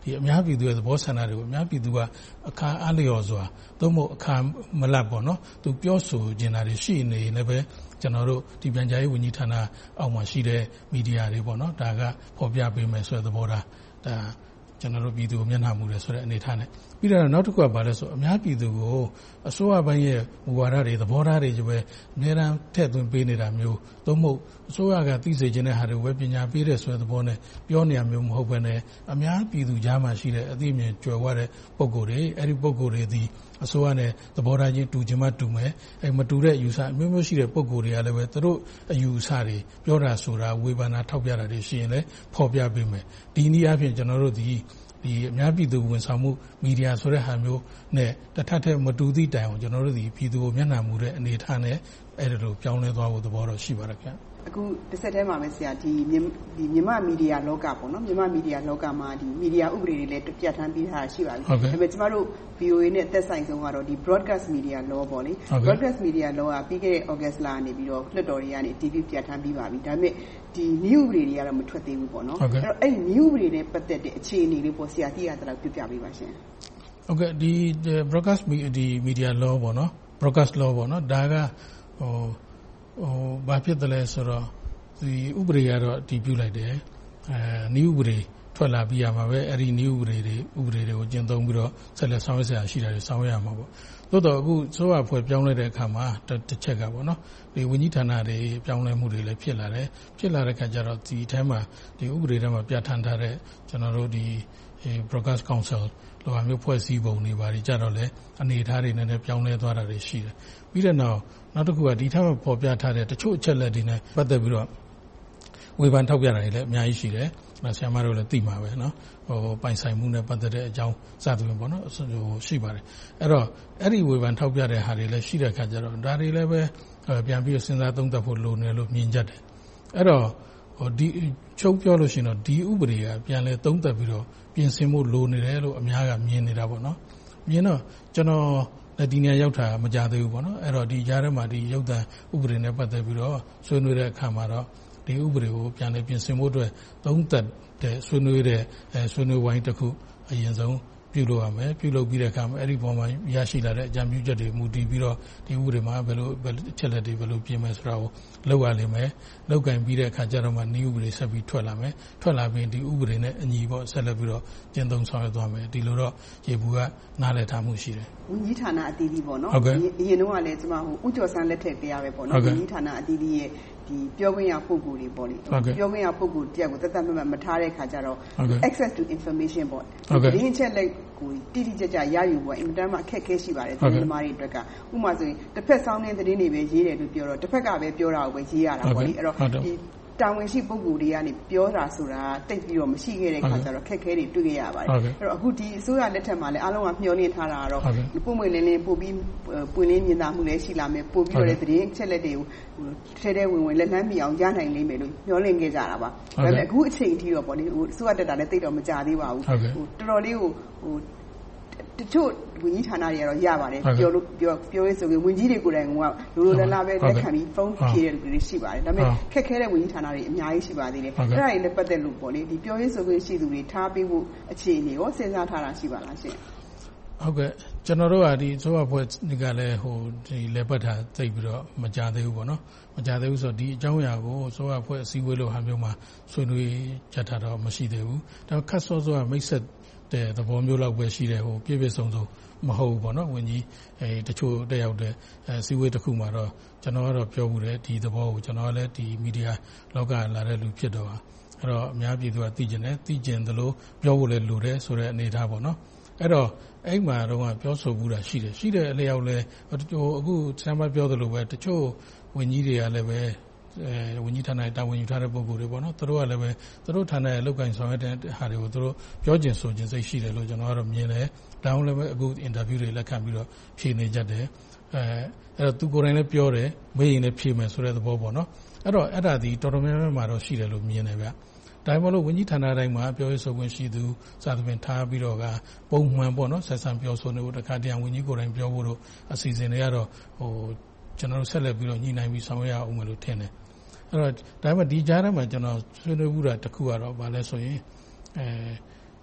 ဒီအများပြည်သူရဲ့သဘောဆန္ဒတွေကိုအများပြည်သူကအခါအားလျော်စွာသို့မဟုတ်အခါမလတ်ပေါ့နော်သူပြောဆိုနေတာတွေရှိနေလည်းပဲကျွန်တော်တို့ဒီပြန်ကြားရေးဝန်ကြီးဌာနအောက်မှာရှိတဲ့မီဒီယာတွေပေါ့နော်ဒါကဖော်ပြပေးမယ်ဆိုတဲ့သဘောထားဒါကျွန်တော်တို့ပြည်သူကိုမျက်နှာမူတယ်ဆိုတဲ့အနေထားနဲ့ပြီးတော့နောက်တစ်ခုကဘာလဲဆိုအများပြည်သူကိုအစိုးရပိုင်းရဲ့မူဝါဒတွေသဘောထားတွေကြီးပဲအများအားထည့်သွင်းပေးနေတာမျိုးသို့မဟုတ်အစိုးရကသိစေချင်တဲ့ဟာတွေဝယ်ပညာပေးတဲ့ဆိုတဲ့သဘောနဲ့ပြောနေရမျိုးမဟုတ်ဘဲနဲ့အများပြည်သူကြားမှာရှိတဲ့အသိအမြင်ကြွယ်ဝတဲ့ပုံကိုယ်တွေအဲ့ဒီပုံကိုယ်တွေဒီအစိုးရနဲ့သဘောထားချင်းတူချင်မှတူမယ်အဲ့မတူတဲ့ယူဆအမျိုးမျိုးရှိတဲ့ပုံကိုယ်တွေကလည်းပဲသူတို့အယူဆတွေပြောတာဆိုတာဝေဖန်တာထောက်ပြတာတွေရှိရင်လည်းဖော်ပြပေးမယ်ဒီနည်းအားဖြင့်ကျွန်တော်တို့ဒီဒီအများပြည်သူဝန်ဆောင်မှုမီဒီယာဆိုတဲ့ဟာမျိုးနဲ့တထက်ထက်မတူသည့်တိုင်အောင်ကျွန်တော်တို့ဒီပြည်သူကိုမျက်နှာမူတဲ့အနေထားနဲ့အဲ့ဒါလိုပြောင်းလဲသွားဖို့သဘောတော့ရှိပါတယ်ခင်ဗျအခုတစ်ဆက်တည်းမှာပဲဆရာဒီဒီမြန်မာမီဒီယာလောကပေါ့နော်မြန်မာမီဒီယာလောကမှာဒီမီဒီယာဥပဒေတွေလည်းပြဋ္ဌာန်းပြီးထားရှိပါပြီဒါပေမဲ့ကျမတို့ V O A နဲ့သက်ဆိုင်ဆုံးကတော့ဒီ broadcast media law ပေါ့လေ broadcast media law ကပြီးခဲ့တဲ့ August လကနေပြီးတော့လွှတ်တော်တွေကနေ T V ပြဋ္ဌာန်းပြီးပါပြီဒါပေမဲ့ဒီ new ဥပဒေတွေကတော့မထွက်သေးဘူးပေါ့နော်အဲ့တော့အဲ့ new ဥပဒေနဲ့ပတ်သက်တဲ့အခြေအနေလေးပေါ့ဆရာသိရတဲ့လောက်ပြပြပေးပါရှင်ဟုတ်ကဲ့ဒီ broadcast ဒီ media law ပေါ့နော် broadcast law ပေါ့နော်ဒါကဟိုဟိုဘာဖြစ်တယ်လဲဆိုတော့ဒီဥပဒေကတော့တည်ပြုလိုက်တယ်အဲနည်းဥပဒေထွက်လာပြီးရမှာပဲအဲ့ဒီနည်းဥပဒေတွေဥပဒေတွေကိုကျင့်သုံးပြီးတော့ဆက်လက်ဆောင်ရွက်ရရှိတာတွေဆောင်ရွက်ရမှာပေါ့သို့တော့အခုဆိုရဖွဲ့ပြောင်းလဲတဲ့အခါမှာတစ်ချက်ကပေါ့နော်ဒီဝန်ကြီးဌာနတွေပြောင်းလဲမှုတွေလည်းဖြစ်လာတယ်ဖြစ်လာတဲ့အခါကျတော့ဒီအထဲမှာဒီဥပဒေထဲမှာပြဋ္ဌာန်းထားတဲ့ကျွန်တော်တို့ဒီ broadcast council လိုအပ်မျိုးဖွဲ့စည်းပုံတွေပါတယ်ကြတော့လေအနေအထားတွေနဲ့ပြောင်းလဲသွားတာတွေရှိတယ်ပြီးတဲ့နောက်နောက်တစ်ခုကဒီထက်မှပေါ်ပြထားတဲ့တချို့အချက်လက်တွေနဲ့ပတ်သက်ပြီးတော့ဝေဖန်ထောက်ပြတာတွေလည်းအများကြီးရှိတယ်ဆရာမတို့လည်းသိမှာပဲเนาะဟိုပိုင်ဆိုင်မှုနဲ့ပတ်သက်တဲ့အကြောင်းစသဖြင့်ပေါ့နော်ဟိုရှိပါတယ်အဲ့တော့အဲ့ဒီဝေဖန်ထောက်ပြတဲ့ဟာတွေလည်းရှိတဲ့အခါကျတော့ဒါတွေလည်းပဲပြန်ပြီးစဉ်းစားသုံးသပ်ဖို့လိုနေလို့မြင်ကြတယ်အဲ့တော့ဟိုဒီချုပ်ပြောလို့ရှိရင်တော့ဒီဥပဒေကပြန်လဲသုံးသပ်ပြီးတော့ပြင်ဆင်ဖို့လိုနေတယ်လို့အများကမြင်နေတာပေါ့နော်မြင်တော့ကျွန်တော်လက်ဒီနေရာရောက်တာမကြသေးဘူးပေါ့နော်အဲ့တော့ဒီကြားထဲမှာဒီရုပ်သံဥပဒေနဲ့ပတ်သက်ပြီးတော့ဆွေးနွေးတဲ့အခါမှာတော့ဒီဥပဒေကိုပြန်လည်ပြင်ဆင်ဖို့အတွက်သုံးသပ်တဲ့ဆွေးနွေးတဲ့အဲဆွေးနွေးဝိုင်းတစ်ခုအရင်ဆုံးပြုလုပ်ရမယ်ပြုလုပ်ပြီးတဲ့အခါမှာအဲ့ဒီပုံမှာရရှိလာတဲ့အကြံပြုချက်တွေမူတည်ပြီးတော့ဒီဥပဒေမှာဘယ်လိုချက်လက်တွေဘယ်လိုပြင်မယ်ဆိုတာကိုလုပ်ရလိမ့်မယ်လောက်ကင်ပြီးတဲ့အခါကျတော့မှနည်းဥပဒေဆက်ပြီးထွက်လာမယ်ထွက်လာပြီးဒီဥပဒေနဲ့အညီပေါ့ဆက်လက်ပြီးတော့ကျင့်သုံးဆောင်ရွက်သွားမယ်ဒီလိုတော့ရေဘူးကနားလည်ထားမှုရှိတယ်ဝန်ကြီးဌာနအသီးသီးပေါ့နော်အရင်တုန်းကလည်းကျွန်မဟိုဥကျော်ဆန်းလက်ထက်တရားပဲပေါ့နော်ဝန်ကြီးဌာနအသီးသီးရဲ့ဒီပြောခွင့်ရပုဂ္ဂိုလ်တွေပေါ့လေပြောခွင့်ရပုဂ္ဂိုလ်တယောက်ကိုတသက်မမမထားတဲ့ခါကျတော့ access to information ပေါ့ဒီအချက်လက်ကိုတိတိကျကျရယူဖို့အင်မတန်မှအခက်အခဲရှိပါတယ်သတင်းသမားတွေအတွက်ကဥပမာဆိုရင်တစ်ဖက်ဆောင်းတဲ့သတင်းတွေပဲရေးတယ်လို့ပြောတော့တစ်ဖက်ကပဲပြောတာကိုပဲရေးရတာပေါ့လေအဲ့တော့ဒီတာဝန်ရှိပုဂ္ဂိုလ်တွေကနေပြောတာဆိုတာတိတ်ပြီးတော့မရှိခဲ့တဲ့ခါကျတော့ခက်ခဲတွေတွေ့ခဲ့ရပါတယ်အဲ့တော့အခုဒီအစိုးရလက်ထက်မှာလည်းအားလုံးကမျှော်လင့်ထားတာကတော့ပုံမှန်လင်းလင်းပို့ပြီးပွင့်လင်းမြင်သာမှုလည်းရှိလာမယ်ပို့ပြီးတော့သတင်းချက်လက်တွေကိုထဲထဲဝင်ဝင်လက်နှမ်းမိအောင်ရနိုင်လိမ့်မယ်လို့မျှော်လင့်ခဲ့ကြတာပါဒါပေမဲ့အခုအချိန်အထိတော့ပေါ့လေဟိုအစိုးရတက်တာလည်းတိတ်တော့မကြသေးပါဘူးဟိုတော်တော်လေးကိုဟိုတချို့ဝန်ကြီးဌာနတွေကတော့ရပါတယ်ပြောလို့ပြောပြောရေးဆိုပြီးဝန်ကြီးတွေကိုယ်တိုင်ကလိုလိုလားလားပဲလက်ခံပြီးဖုန်းဖြေတဲ့လူတွေရှိပါတယ်ဒါပေမဲ့ခက်ခဲတဲ့ဝန်ကြီးဌာနတွေအများကြီးရှိပါသေးတယ်အဲ့ဒါတွေနဲ့ပတ်သက်လို့ပေါ့လေဒီပြောရေးဆိုပြီးရှိသူတွေထားပေးဖို့အခြေအနေရောစဉ်းစားထားတာရှိပါလားရှင်ဟုတ်ကဲ့ကျွန်တော်တို့ကဒီဆိုအဖွဲ့ဒီကလည်းဟိုဒီလေပတ်တာသိပြီးတော့မကြသေးဘူးပေါ့နော်မကြသေးဘူးဆိုတော့ဒီအကြောင်းအရာကိုဆိုအဖွဲ့အစည်းအဝေးလို့ဟာမျိုးမှာဆွေးနွေးချက်ထားတော့မရှိသေးဘူးဒါခတ်စောစောကမိတ်ဆက်တဲ့သဘောမျိုးလောက်ပဲရှိတယ်ဟိုပြည့်ပြည့်စုံစုံမဟုတ်ဘူးပေါ့နော်ဝန်ကြီးအဲတချို့တက်ရောက်တဲ့အဲစီဝေးတစ်ခုမှာတော့ကျွန်တော်ကတော့ပြောမှုတယ်ဒီသဘောကိုကျွန်တော်လည်းဒီမီဒီယာလောကလာတဲ့လူဖြစ်တော့အဲ့တော့အများပြည်သူကသိကျင်တယ်သိကျင်သလိုပြောဖို့လည်းလိုတယ်ဆိုတဲ့အနေထားပေါ့နော်အဲ့တော့အဲ့မှာတော့ပြောဆိုမှုတာရှိတယ်ရှိတဲ့အလျောက်လဲဟိုအခုဆရာမပြောသလိုပဲတချို့ဝန်ကြီးတွေကလည်းပဲအဲဝန်ကြီးဌာနတာဝန်ယူထားတဲ့ပုဂ္ဂိုလ်တွေပေါ့နော်သူတို့ကလည်းပဲသူတို့ဌာနရဲ့လောက်ကိုင်းဆောင်ရတဲ့ဟာတွေကိုသူတို့ပြောကျင်ဆိုကျင်စိတ်ရှိတယ်လို့ကျွန်တော်ကတော့မြင်တယ်ဒါအောင်လည်းပဲအခုအင်တာဗျူးတွေလက်ခံပြီးတော့ဖြေနေကြတယ်အဲအဲ့တော့သူကိုယ်တိုင်လည်းပြောတယ်မေးရင်လည်းဖြေမယ်ဆိုတဲ့သဘောပေါ့နော်အဲ့တော့အဲ့ဒါဒီတော်တော်များများမှာတော့ရှိတယ်လို့မြင်တယ်ဗျဒါမှမဟုတ်ဝန်ကြီးဌာနတိုင်းမှာပြောရေးဆိုခွင့်ရှိသူစသဖြင့်ထားပြီးတော့ကပုံမှန်ပေါ့နော်ဆက်ဆံပြောဆိုနေဖို့တခါတည်းဝန်ကြီးကိုယ်တိုင်ပြောဖို့လို့အစီအစဉ်တွေကတော့ဟိုကျွန်တော်တို့ဆက်လက်ပြီးတော့ညှိနှိုင်းပြီးဆောင်ရွက်ရအောင်လို့ထင်တယ်အဲ့တော့ဒါပေမဲ့ဒီကြားထဲမှာကျွန်တော်ဆွေးနွေးမှုတာတစ်ခုကတော့ဗာလဲဆိုရင်အဲ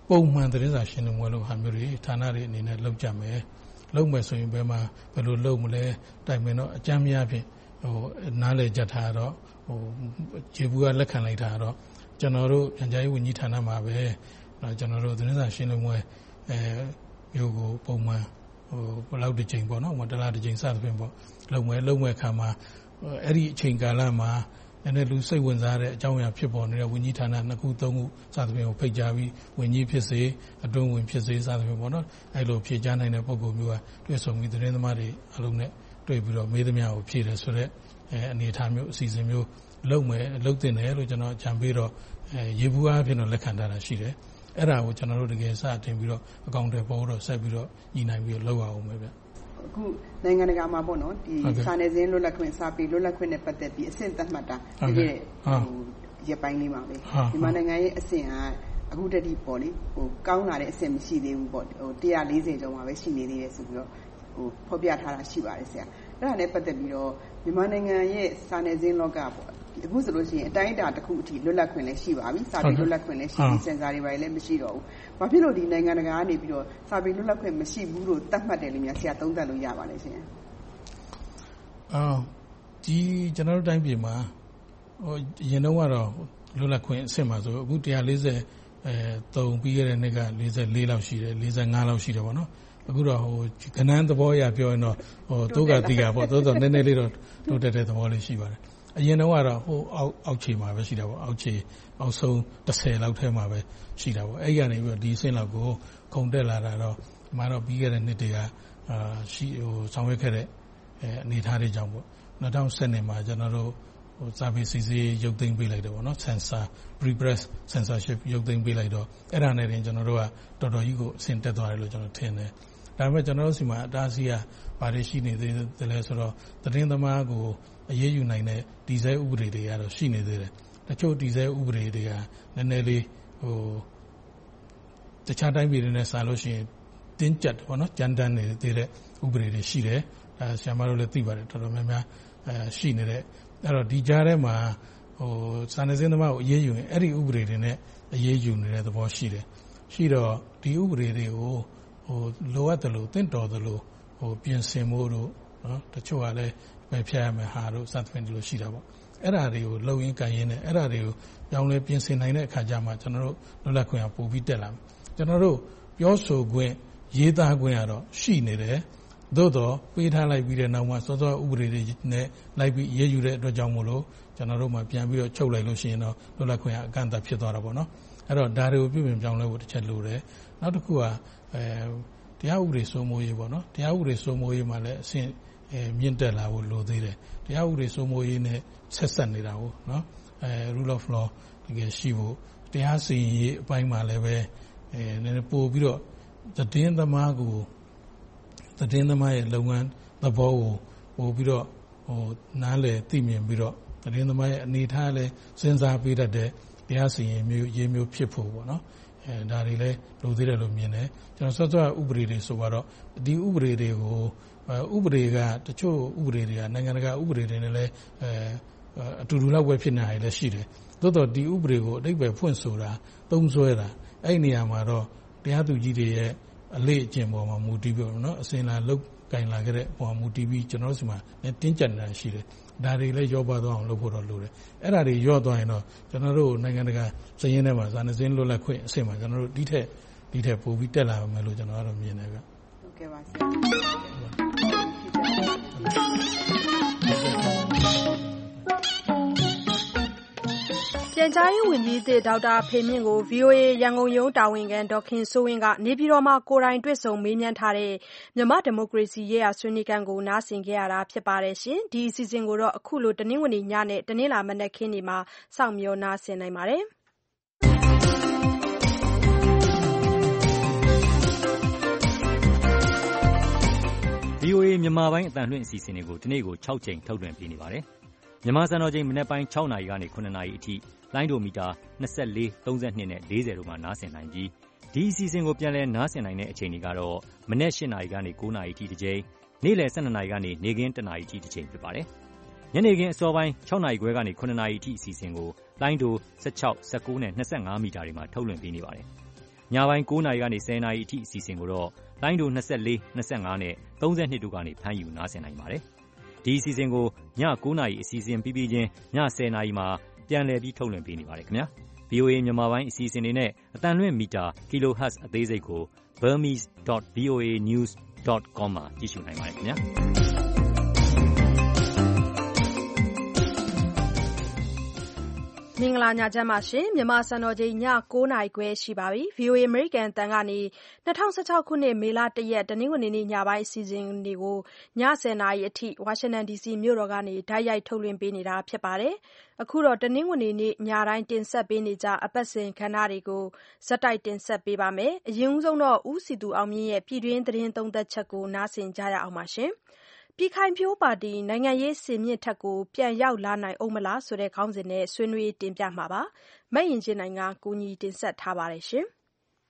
ပုံမှန်သတင်းစာရှင်းလင်းပွဲလို့ဟာမျိုးတွေဌာနတွေအနေနဲ့လုပ်ကြမယ်လုပ်မယ်ဆိုရင်ဘယ်မှာဘယ်လိုလုပ်မလဲတိုင်ပင်တော့အကြမ်းများဖြင့်ဟိုနားလည်ကြထားတော့ဟိုခြေဘူးကလက်ခံလိုက်တာတော့ကျွန်တော်တို့ပြန်ကြားရေးဝန်ကြီးဌာနမှာပဲကျွန်တော်တို့သတင်းစာရှင်းလင်းပွဲအဲမျိုးကိုပုံမှန်ဟိုဘယ်လောက်တစ်ချိန်ပေါ့နော်တလားတစ်ချိန်စသဖြင့်ပေါ့လုံမယ်လုံမယ်ခါမှာအဲ့ဒီအချိန်ကာလမှာနည်းနည်းလူစိတ်ဝင်စားတဲ့အကြောင်းအရာဖြစ်ပေါ်နေတဲ့ဝန်ကြီးဌာနနှစ်ခုသုံးခုစသဖြင့်ကိုဖိတ်ကြားပြီးဝန်ကြီးဖြစ်စေအတွင်းဝင်ဖြစ်စေစသဖြင့်ပေါ့နော်အဲ့လိုဖြည့်ကြားနိုင်တဲ့ပုံကိုမျိုးကတွေ့ဆုံပြီးသတင်းသမားတွေအလုံးနဲ့တွေ့ပြီးတော့မေးသမျှကိုဖြည့်တယ်ဆိုတော့အဲအနေအထားမျိုးအစီအစဉ်မျိုးလုပ်မယ်လုပ်တင်တယ်လို့ကျွန်တော်ကြံပေးတော့အဲရေဘူးအားဖြင့်တော့လက်ခံထားတာရှိတယ်အဲ့ဒါကိုကျွန်တော်တို့တကယ်စတင်ပြီးတော့အကောင့်တွေပေါ်တော့ဆက်ပြီးတော့ညီနိုင်ပြီးတော့လုပ်ရအောင်ပဲဗျအခုနိုင်ငံတကာမှာပေါ့နော်ဒီစာနယ်ဇင်းလွတ်လပ်ခွင့်စာပေလွတ်လပ်ခွင့်နဲ့ပတ်သက်ပြီးအဆင့်သတ်မှတ်တာဒီရဲ့ဟိုရပိုင်းလေးမှာပဲမြန်မာနိုင်ငံရဲ့အဆင့်ကအခုတည်းပေါ့လေဟိုကောင်းလာတဲ့အဆင့်မရှိသေးဘူးပေါ့ဟိုone fortyကျော်မှာပဲရှိနေသေးတယ်ဆိုပြီးတော့ဟိုဖော်ပြထားတာရှိပါတယ်ဆရာအဲ့ဒါနဲ့ပတ်သက်ပြီးတော့မြန်မာနိုင်ငံရဲ့စာနယ်ဇင်းလောကပေါ့အခုဆိုလို့ရှိရင်အတိုင်းအတာတစ်ခုအထိလွတ်လပ်ခွင့်လည်းရှိပါပြီစာပေလွတ်လပ်ခွင့်လည်းရှိပြီးစင်စာတွေပါလည်းမရှိတော့ဘူးဘာဖြစ်လို့ဒီနိုင်ငံတကာကနေပြီးတော့စာပေလွတ်လပ်ခွင့်မရှိဘူးလို့သတ်မှတ်တယ်လို့များဆရာသုံးသပ်လို့ရပါလဲရှင်အော်ဒီကျွန်တော်တို့တိုင်းပြည်မှာဟိုအရင်တော့ကတော့လွတ်လပ်ခွင့်အဆင့်မှာဆိုအခုone fortyအဲသုံးပြီးရတဲ့နေ့ကforty-fourလောက်ရှိတယ်forty-fiveလောက်ရှိတယ်ပေါ့နော်အခုတော့ဟိုကဏ္ဍသဘောအရပြောရင်တော့ဟိုတိုးကတိကပေါ့တိုးတော့နည်းနည်းလေးတော့တိုးတက်တဲ့သဘောလေးရှိပါတယ်အရင်တော့ကတော့ဟိုအောက်အောက်ခြေမှာပဲရှိတာပေါ့အောက်ခြေအောက်ဆုံးtenလောက်ထဲမှာပဲရှိတာပေါ့အဲ့ရနေပြီးတော့ဒီအဆင့်လောက်ကိုခုန်တက်လာတာတော့ဒီမှာတော့ပြီးခဲ့တဲ့နှစ်တည်းကအာရှိဟိုဆောင်ရွက်ခဲ့တဲ့အဲအနေထားတွေကြောင့်ပေါ့twenty tenမှာကျွန်တော်တို့ဟိုစာပေစီစီရုပ်သိမ်းပေးလိုက်တယ်ပေါ့နော် censor repress censorship ရုပ်သိမ်းပေးလိုက်တော့အဲ့ဒါနဲ့တင်ကျွန်တော်တို့ကတော်တော်ကြီးကိုအဆင့်တက်သွားတယ်လို့ကျွန်တော်ထင်တယ်ဒါပေမဲ့ကျွန်တော်တို့စီမှာအတားအဆီးကဘာတွေရှိနေသေးတယ်လဲဆိုတော့သတင်းသမားကိုအရေးယူနိုင်တဲ့ဒီဇဲဥပဒေတွေကတော့ရှိနေသေးတယ်တချို့ဒီဇဲဥပဒေတွေကနည်းနည်းလေးဟိုတခြားတိုင်းပြည်တွေနဲ့စာလို့ရှိရင်တင်းကျပ်တယ်ပေါ့နော်ကြမ်းတမ်းနေသေးတဲ့ဥပဒေတွေရှိတယ်အဲဆရာမတို့လည်းသိပါတယ်တော်တော်များများအဲရှိနေတဲ့အဲ့တော့ဒီကြားထဲမှာဟိုစာနယ်ဇင်းသမားကိုအရေးယူရင်အဲ့ဒီဥပဒေတွေနဲ့အရေးယူနေတဲ့သဘောရှိတယ်ရှိတော့ဒီဥပဒေတွေကိုဟိုလိုအပ်တယ်လို့တင့်တော်တယ်လို့ဟိုပြင်ဆင်ဖို့တို့နော်တချို့ကလည်းပဲဖျက်ရမယ်ဟာတို့စသဖြင့်ဒီလိုရှိတာပေါ့အဲ့ဒါတွေကိုလုံရင်းကန်ရင်းနဲ့အဲ့ဒါတွေကိုပြောင်းလဲပြင်ဆင်နိုင်တဲ့အခါကျမှကျွန်တော်တို့လွတ်လပ်ခွင့်ကပိုပြီးတက်လာမယ်ကျွန်တော်တို့ပြောဆိုခွင့်ရေးသားခွင့်ကတော့ရှိနေတယ်သို့တော့ပေးထားလိုက်ပြီးတဲ့နောက်မှာစောစောဥပဒေတွေနဲ့လိုက်ပြီးရေးယူတဲ့အတွက်ကြောင့်မို့လို့ကျွန်တော်တို့မှပြန်ပြီးတော့ချုပ်လိုက်လို့ရှိရင်တော့လွတ်လပ်ခွင့်ကအကန့်အသတ်ဖြစ်သွားတာပေါ့နော်အဲ့တော့ဒါတွေကိုပြုပြင်ပြောင်းလဲဖို့တစ်ချက်လိုတယ်နောက်တစ်ခုကအဲတရားဥပဒေစိုးမိုးရေးပေါ့နော်တရားဥပဒေစိုးမိုးရေးမှာလည်းအဆင့်အဲမြင့်တက်လာဖို့လိုသေးတယ်တရားဥပဒေစိုးမိုးရေးနဲ့ဆက်ဆက်နေတာကိုနော်အဲ rule of law တကယ်ရှိဖို့တရားစီရင်ရေးအပိုင်းမှာလည်းပဲအဲနည်းနည်းပို့ပြီးတော့သတင်းသမားကိုသတင်းသမားရဲ့လုပ်ငန်းသဘောကိုပို့ပြီးတော့ဟိုနားလည်သိမြင်ပြီးတော့သတင်းသမားရဲ့အနေထားလည်းစဉ်းစားပေးတတ်တဲ့တရားစီရင်မျိုးရေးမျိုးဖြစ်ဖို့ပေါ့နော်အဲဒါတွေလည်းလိုသေးတယ်လို့မြင်တယ်ကျွန်တော်စောစောဥပဒေတွေဆိုတော့ဒီဥပဒေတွေကိုဥပဒေကတချို့ဥပဒေတွေကနိုင်ငံတကာဥပဒေတွေနဲ့လည်းအဲအတူတူလောက်ပဲဖြစ်နေတယ်လည်းရှိတယ်သို့တော့ဒီဥပဒေကိုအဓိပ္ပာယ်ဖွင့်ဆိုတာသုံးစွဲတာအဲ့ဒီနေရာမှာတော့တရားသူကြီးတွေရဲ့အလေးအကျင့်ပေါ်မှာမူတည်ပြီးတော့နော်အစဉ်လာလုတ်ကင်လာခဲ့တဲ့ပေါ်မှာမူတည်ပြီးကျွန်တော်တို့စီမှာတင်းကျပ်နေတာရှိတယ်ဒါတွေလည်းရောပါသွားအောင်လုပ်ဖို့တော့လိုတယ်အဲ့ဒါတွေရောသွားရင်တော့ကျွန်တော်တို့နိုင်ငံတကာစည်ရင်းထဲမှာစာနယ်ဇင်းလွတ်လပ်ခွင့်အဆင့်မှာကျွန်တော်တို့ဒီထက်ဒီထက်ပိုပြီးတက်လာမယ်လို့ကျွန်တော်ကတော့မြင်တယ်ဗျဟုတ်ကဲ့ပါဆရာပြန်ကြားရေးဝန်ကြီးသစ်ဒေါက်တာဖေမြင့်ကို ဗွီအိုအေရန်ကုန်ရုံးတာဝန်ခံဒေါ်ခင်စိုးဝင်းကနေပြည်တော်မှာကိုယ်တိုင်တွေ့ဆုံမေးမြန်းထားတဲ့မြန်မာဒီမိုကရေစီရေးရာဆွေးနွေးခန်းကိုနားဆင်ခဲ့ရတာဖြစ်ပါတယ်ရှင်။ဒီအစီအစဉ်ကိုတော့အခုလိုတနင်္ဂနွေညနဲ့တနင်္လာမနက်ခင်းတွေမှာစောင့်မျှော်နားဆင်နိုင်ပါတယ်။ ဗွီအိုအေမြန်မာပိုင်းအသံလွှင့်အစီအစဉ်တွေကိုဒီနေ့ကို၆ချိန်ထုတ်လွှင့်ပေးနေပါတယ်။မြန်မာစံတော်ချိန်မနက်ပိုင်း၆နာရီကနေ၇နာရီအထိလိုင်းဒိုမီတာ၂၄, ၃၂နဲ့၄၀တို့မှာနားဆင်နိုင်ပြီးဒီအစီအစဉ်ကိုပြန်လည်နားဆင်နိုင်တဲ့အချိန်တွေကတော့မနက်၈နာရီကနေ၉နာရီအထိတစ်ချိန်နေ့လယ်၁၂နာရီကနေနေ့ခင်း၁နာရီအထိတစ်ချိန်ဖြစ်ပါတယ်။ညနေခင်းအစောပိုင်း၆နာရီခွဲကနေ၇နာရီအထိအစီအစဉ်ကိုလိုင်းဒို၁၆, ၁၉နဲ့၂၅မီတာတွေမှာထုတ်လွှင့်ပေးနေပါတယ်။ညပိုင်းကိုးနာရီကနေဆယ်နာရီအထိအစီအစဉ်ကိုတော့လိုင်းဒို၂၄၊၂၅နဲ့၃၂တို့ကနေဖမ်းယူနားဆင်နိုင်ပါတယ်။ဒီအစီအစဉ်ကိုညကိုးနာရီအစီအစဉ်ပြီးပြီးချင်းညဆယ်နာရီမှာပြန်လည်ပြီးထုတ်လွှင့်ပေးနေပါတယ်ခင်ဗျာ။ဗွီအိုအေ မြန်မာပိုင်းအစီအစဉ်တွေနဲ့အသံလွှင့်မီတာ kilohertz အသေးစိတ်ကို burmese dot v o a news dot com မှာကြည့်ရှုနိုင်ပါတယ်ခင်ဗျာ။မင်္ဂလာညချမ်းပါရှင်မြန်မာစံတော်ချိန်ညကိုးနာရီခွဲရှိပါပြီ။ ဗွီအိုအေအမေရိကန်အသံကနေ၂၀၁၆ခုနှစ်မေလ၁ရက်တနင်္ဂနွေနေ့ညပိုင်းအစီအစဉ်တွေကိုညဆယ်နာရီအထိဝါရှင်တန်ဒီစီမြို့တော်ကနေတိုက်ရိုက်ထုတ်လွှင့်ပေးနေတာဖြစ်ပါတယ်။အခုတော့တနင်္ဂနွေနေ့ညတိုင်းတင်ဆက်ပေးနေကြအပတ်စဉ်ခန္ဓာတွေကိုဇက်တိုက်တင်ဆက်ပေးပါမယ်။အရင်ဦးဆုံးတော့ဦးစီသူအောင်မြင့်ရဲ့ပြည်တွင်းသတင်းသုံးသပ်ချက်ကိုနားဆင်ကြရအောင်ပါရှင်။ပြည်ခိုင်ဖြိုးပါတီနိုင်ငံရေးစင်မြင့်ထက်ကိုပြန်ရောက်လာနိုင်အောင်မလားဆိုတဲ့ခေါင်းစဉ်နဲ့ဆွေးနွေးတင်ပြမှာပါ။မတ်ရင်ချင်းနိုင်ကကိုညီတင်ဆက်ထားပါတယ်ရှင်။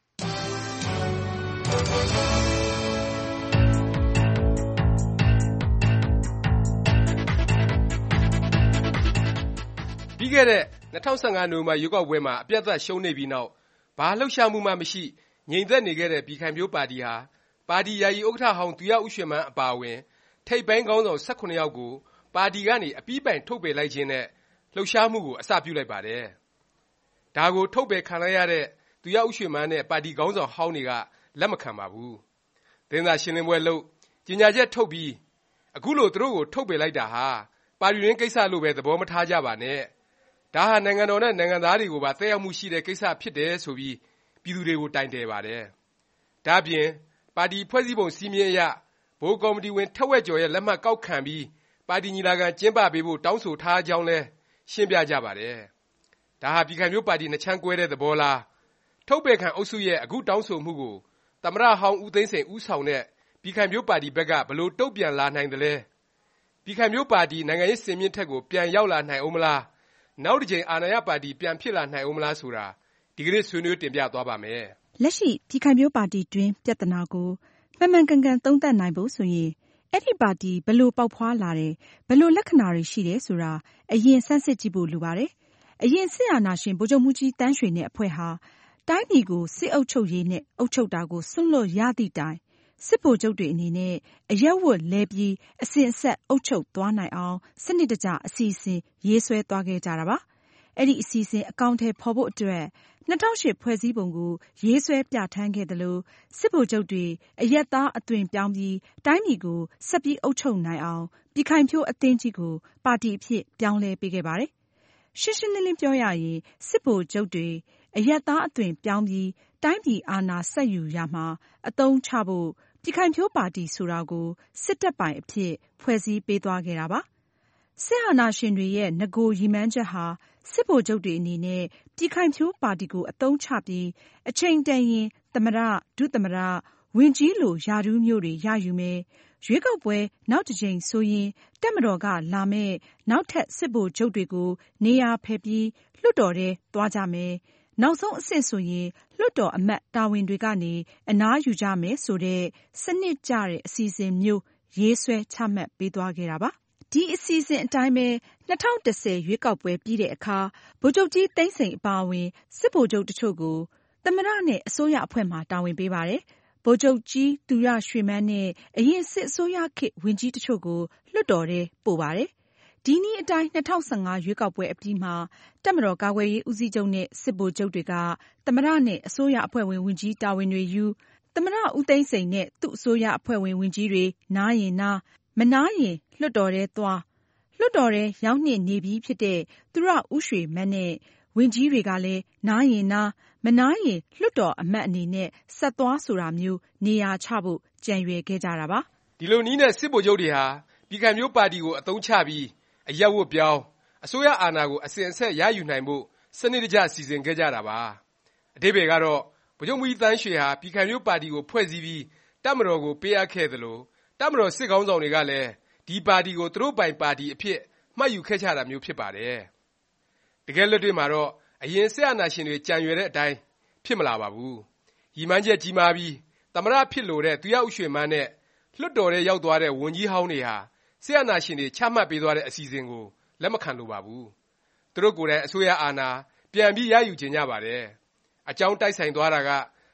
ပြီးခဲ့တဲ့၂၀၁၅နိုဝင်ဘာရွေးကောက်ပွဲမှာအပြတ်သက်ရှုံးနေပြီးနောက်ဘာလှုပ်ရှားမှုမှမရှိငြိမ်သက်နေခဲ့တဲ့ပြည်ခိုင်ဖြိုးပါတီဟာပါတီယာယီဥက္ကဋ္ဌဟောင်းသူရဦးရွှေမန်းအပါအဝင်ထိပ်ပိုင်းခေါင်းဆောင်၁၇ယောက်ကိုပါတီကနေအပြီးပိုင်ထုတ်ပယ်လိုက်ခြင်းနဲ့လှုပ်ရှားမှုကိုအစပြုလိုက်ပါတယ်။ဒါကိုထုတ်ပယ်ခံလိုက်ရတဲ့သူရဦးရွှေမန်းနဲ့ပါတီခေါင်းဆောင်ဟောင်းတွေကလက်မခံပါဘူး။သတင်းစာရှင်းလင်းပွဲလုပ်ကြေညာချက်ထုတ်ပြီးအခုလိုသူတို့ကိုထုတ်ပယ်လိုက်တာဟာပါတီရင်းကိစ္စလို့ပဲသဘောမထားကြပါနဲ့။ဒါဟာနိုင်ငံတော်နဲ့နိုင်ငံသားတွေကိုပါသက်ရောက်မှုရှိတဲ့ကိစ္စဖြစ်တယ်ဆိုပြီးပြည်သူတွေကိုတိုင်တယ်ပါတယ်။ဒါ့အပြင်ပါတီဖွဲ့စည်းပုံစည်းမျဉ်းအရဗဟိုကော်မတီဝင်ထက်ဝက်ကျော်ရဲ့လက်မှတ်ကောက်ခံပြီးပါတီညီလာခံကျင်းပပေးဖို့တောင်းဆိုထားကြောင်းလဲရှင်းပြကြပါတယ်။ဒါဟာပြည်ခိုင်ဖြိုးပါတီနှစ်ချမ်းကွဲတဲ့သဘောလားထုတ်ပယ်ခံအုပ်စုရဲ့အခုတောင်းဆိုမှုကိုသမ္မတဟောင်းဦးသိန်းစိန်ဦးဆောင်တဲ့ပြည်ခိုင်ဖြိုးပါတီဘက်ကဘယ်လိုတုံ့ပြန်လာနိုင်သလဲပြည်ခိုင်ဖြိုးပါတီနိုင်ငံရေးစင်မြင့်ထက်ကိုပြန်ရောက်လာနိုင်အောင်မလားနောက်တစ်ချိန်အာဏာရပါတီပြန်ဖြစ်လာနိုင်အောင်မလားဆိုတာဒီကနေ့ဆွေးနွေးတင်ပြသွားပါမယ်။လက်ရှိပြည်ခိုင်ဖြိုးပါတီတွင်ပြဿနာကိုမှန်မှန်ကန်ကန်သုံးသပ်နိုင်ဖို့ဆိုရင်အဲ့ဒီပါတီဘယ်လိုပေါက်ဖွားလာတယ်ဘယ်လိုလက္ခဏာတွေရှိတယ်ဆိုတာအရင်ဆန်းစစ်ကြည့်ဖို့လိုပါတယ်။အရင်စစ်အာဏာရှင်ဗိုလ်ချုပ်မှူးကြီးတန်းရွှေနဲ့အဖွဲ့ဟာတိုင်းပြည်ကိုစစ်အုပ်ချုပ်ရေးနဲ့အုပ်ချုပ်တာကိုစွန့်လွတ်ရသည့်တိုင်စစ်ဗိုလ်ချုပ်တွေအနေနဲ့အရပ်ဝတ်လဲပြီးအစဉ်အဆက်အုပ်ချုပ်သွားနိုင်အောင်စနစ်တကျအစီအစဉ်ရေးဆွဲသွားခဲ့ကြတာပါ။အဲ့ဒီအစီအစဉ်အကောင်အထည်ဖော်ဖို့အတွက်၂၀၀၈ဖွဲ့စည်းပုံကိုရေးဆွဲပြဋ္ဌာန်းခဲ့သလိုစစ်ဗိုလ်ချုပ်တွေအရပ်သားအသွင်ပြောင်းပြီးတိုင်းပြည်ကိုဆက်ပြီးအုပ်ချုပ်နိုင်အောင်ပြည်ခိုင်ဖြိုးအသင်းကြီးကိုပါတီအဖြစ်ပြောင်းလဲပေးခဲ့ပါတယ်။ရှင်းရှင်းလင်းလင်းပြောရရင်စစ်ဗိုလ်ချုပ်တွေအရပ်သားအသွင်ပြောင်းပြီးတိုင်းပြည်အာဏာဆက်ယူရမှာအသုံးချဖို့ပြည်ခိုင်ဖြိုးပါတီဆိုတာကိုစစ်တပ်ပိုင်အဖြစ်ဖွဲ့စည်းပေးသွားခဲ့တာပါ။စစ်အာဏာရှင်တွေရဲ့နဂိုရည်မှန်းချက်ဟာစစ်ဗိုလ်ချုပ်တွေအနေနဲ့ပြည်ခိုင်ဖြိုးပါတီကိုအသုံးချပြီးအချိန်တန်ရင်သမ္မတဒုသမ္မတဝန်ကြီးလိုရာထူးမျိုးတွေရယူမယ်ရွေးကောက်ပွဲနောက်တစ်ကြိမ်ဆိုရင်တပ်မတော်ကလာမဲ့နောက်ထပ်စစ်ဗိုလ်ချုပ်တွေကိုနေရာဖယ်ပြီးလွှတ်တော်ထဲသွားကြမယ်နောက်ဆုံးအဆင့်ဆိုရင်လွှတ်တော်အမတ်တာဝန်တွေကနေအနားယူကြမယ်ဆိုတဲ့စနစ်ကျတဲ့အစီအစဉ်မျိုးရေးဆွဲချမှတ်ပေးသွားခဲ့တာပါဒီအစီအစဉ်အတိုင်းပဲ၂၀၁၀ရွေးကောက်ပွဲပြီးတဲ့အခါဗိုလ်ချုပ်ကြီးသိန်းစိန်အပါအဝင်စစ်ဗိုလ်ချုပ်တချို့ကိုသမ္မတနဲ့အစိုးရအဖွဲ့မှတာဝန်ပေးပါတယ်။ဗိုလ်ချုပ်ကြီးသူရရွှေမန်းနဲ့အရင်စစ်အစိုးရခေတ်ဝန်ကြီးတချို့ကိုလွှတ်တော်ထဲပို့ပါတယ်။ဒီနည်းအတိုင်း၂၀၁၅ရွေးကောက်ပွဲအပြီးမှာတပ်မတော်ကာကွယ်ရေးဦးစီးချုပ်နဲ့စစ်ဗိုလ်ချုပ်တွေကသမ္မတနဲ့အစိုးရအဖွဲ့ဝင်ဝန်ကြီးတာဝန်တွေယူသမ္မတဦးသိန်းစိန်နဲ့သူ့အစိုးရအဖွဲ့ဝင်ဝန်ကြီးတွေနားရင်နားမနားရင်လွှတ်တော်ထဲသွားလွှတ်တော်ထဲရောက်နှင့်နေပြီးဖြစ်တဲ့သူရဦးရွှေမန်းနဲ့ဝန်ကြီးတွေကလည်းနားရင်နားမနားရင်လွှတ်တော်အမတ်အနေနဲ့ဆက်သွားဆိုတာမျိုးနေရာချဖို့ကြံရွယ်ခဲ့ကြတာပါဒီလိုနည်းနဲ့စစ်ဗိုလ်ချုပ်တွေဟာပြည်ခိုင်ဖြိုးပါတီကိုအသုံးချပြီးအရပ်ဝတ်ပြောင်းအစိုးရအာဏာကိုအစဉ်အဆက်ရယူနိုင်ဖို့စနစ်တကျစီစဉ်ခဲ့ကြတာပါအဓိပ္ပာယ်ကတော့ဗိုလ်ချုပ်မှူးကြီးတန်းရွှေဟာပြည်ခိုင်ဖြိုးပါတီကိုဖွဲ့စည်းပြီးတပ်မတော်ကိုပေးအပ်ခဲ့သလိုတပ်မတော်စစ်ခေါင်းဆောင်တွေကလည်းဒီပါတီကိုသူတို့ပိုင်ပါတီအဖြစ်မှတ်ယူခဲ့ကြတာမျိုးဖြစ်ပါတယ်တကယ်လက်တွေ့မှာတော့အရင်စစ်အာဏာရှင်တွေကြံရွယ်တဲ့အတိုင်းဖြစ်မလာပါဘူးရည်မှန်းချက်ကြီးမားပြီးသမ္မတဖြစ်လို့တဲ့သူရဦးရွှေမန်းနဲ့လွှတ်တော်ထဲရောက်သွားတဲ့ဝန်ကြီးဟောင်းတွေဟာစစ်အာဏာရှင်တွေချမှတ်ပေးသွားတဲ့အစီအစဉ်ကိုလက်မခံလိုပါဘူးသူတို့ကိုယ်တိုင်အစိုးရအာဏာပြန်ပြီးရယူချင်ကြပါတယ်အကြောင်းတိုက်ဆိုင်သွားတာက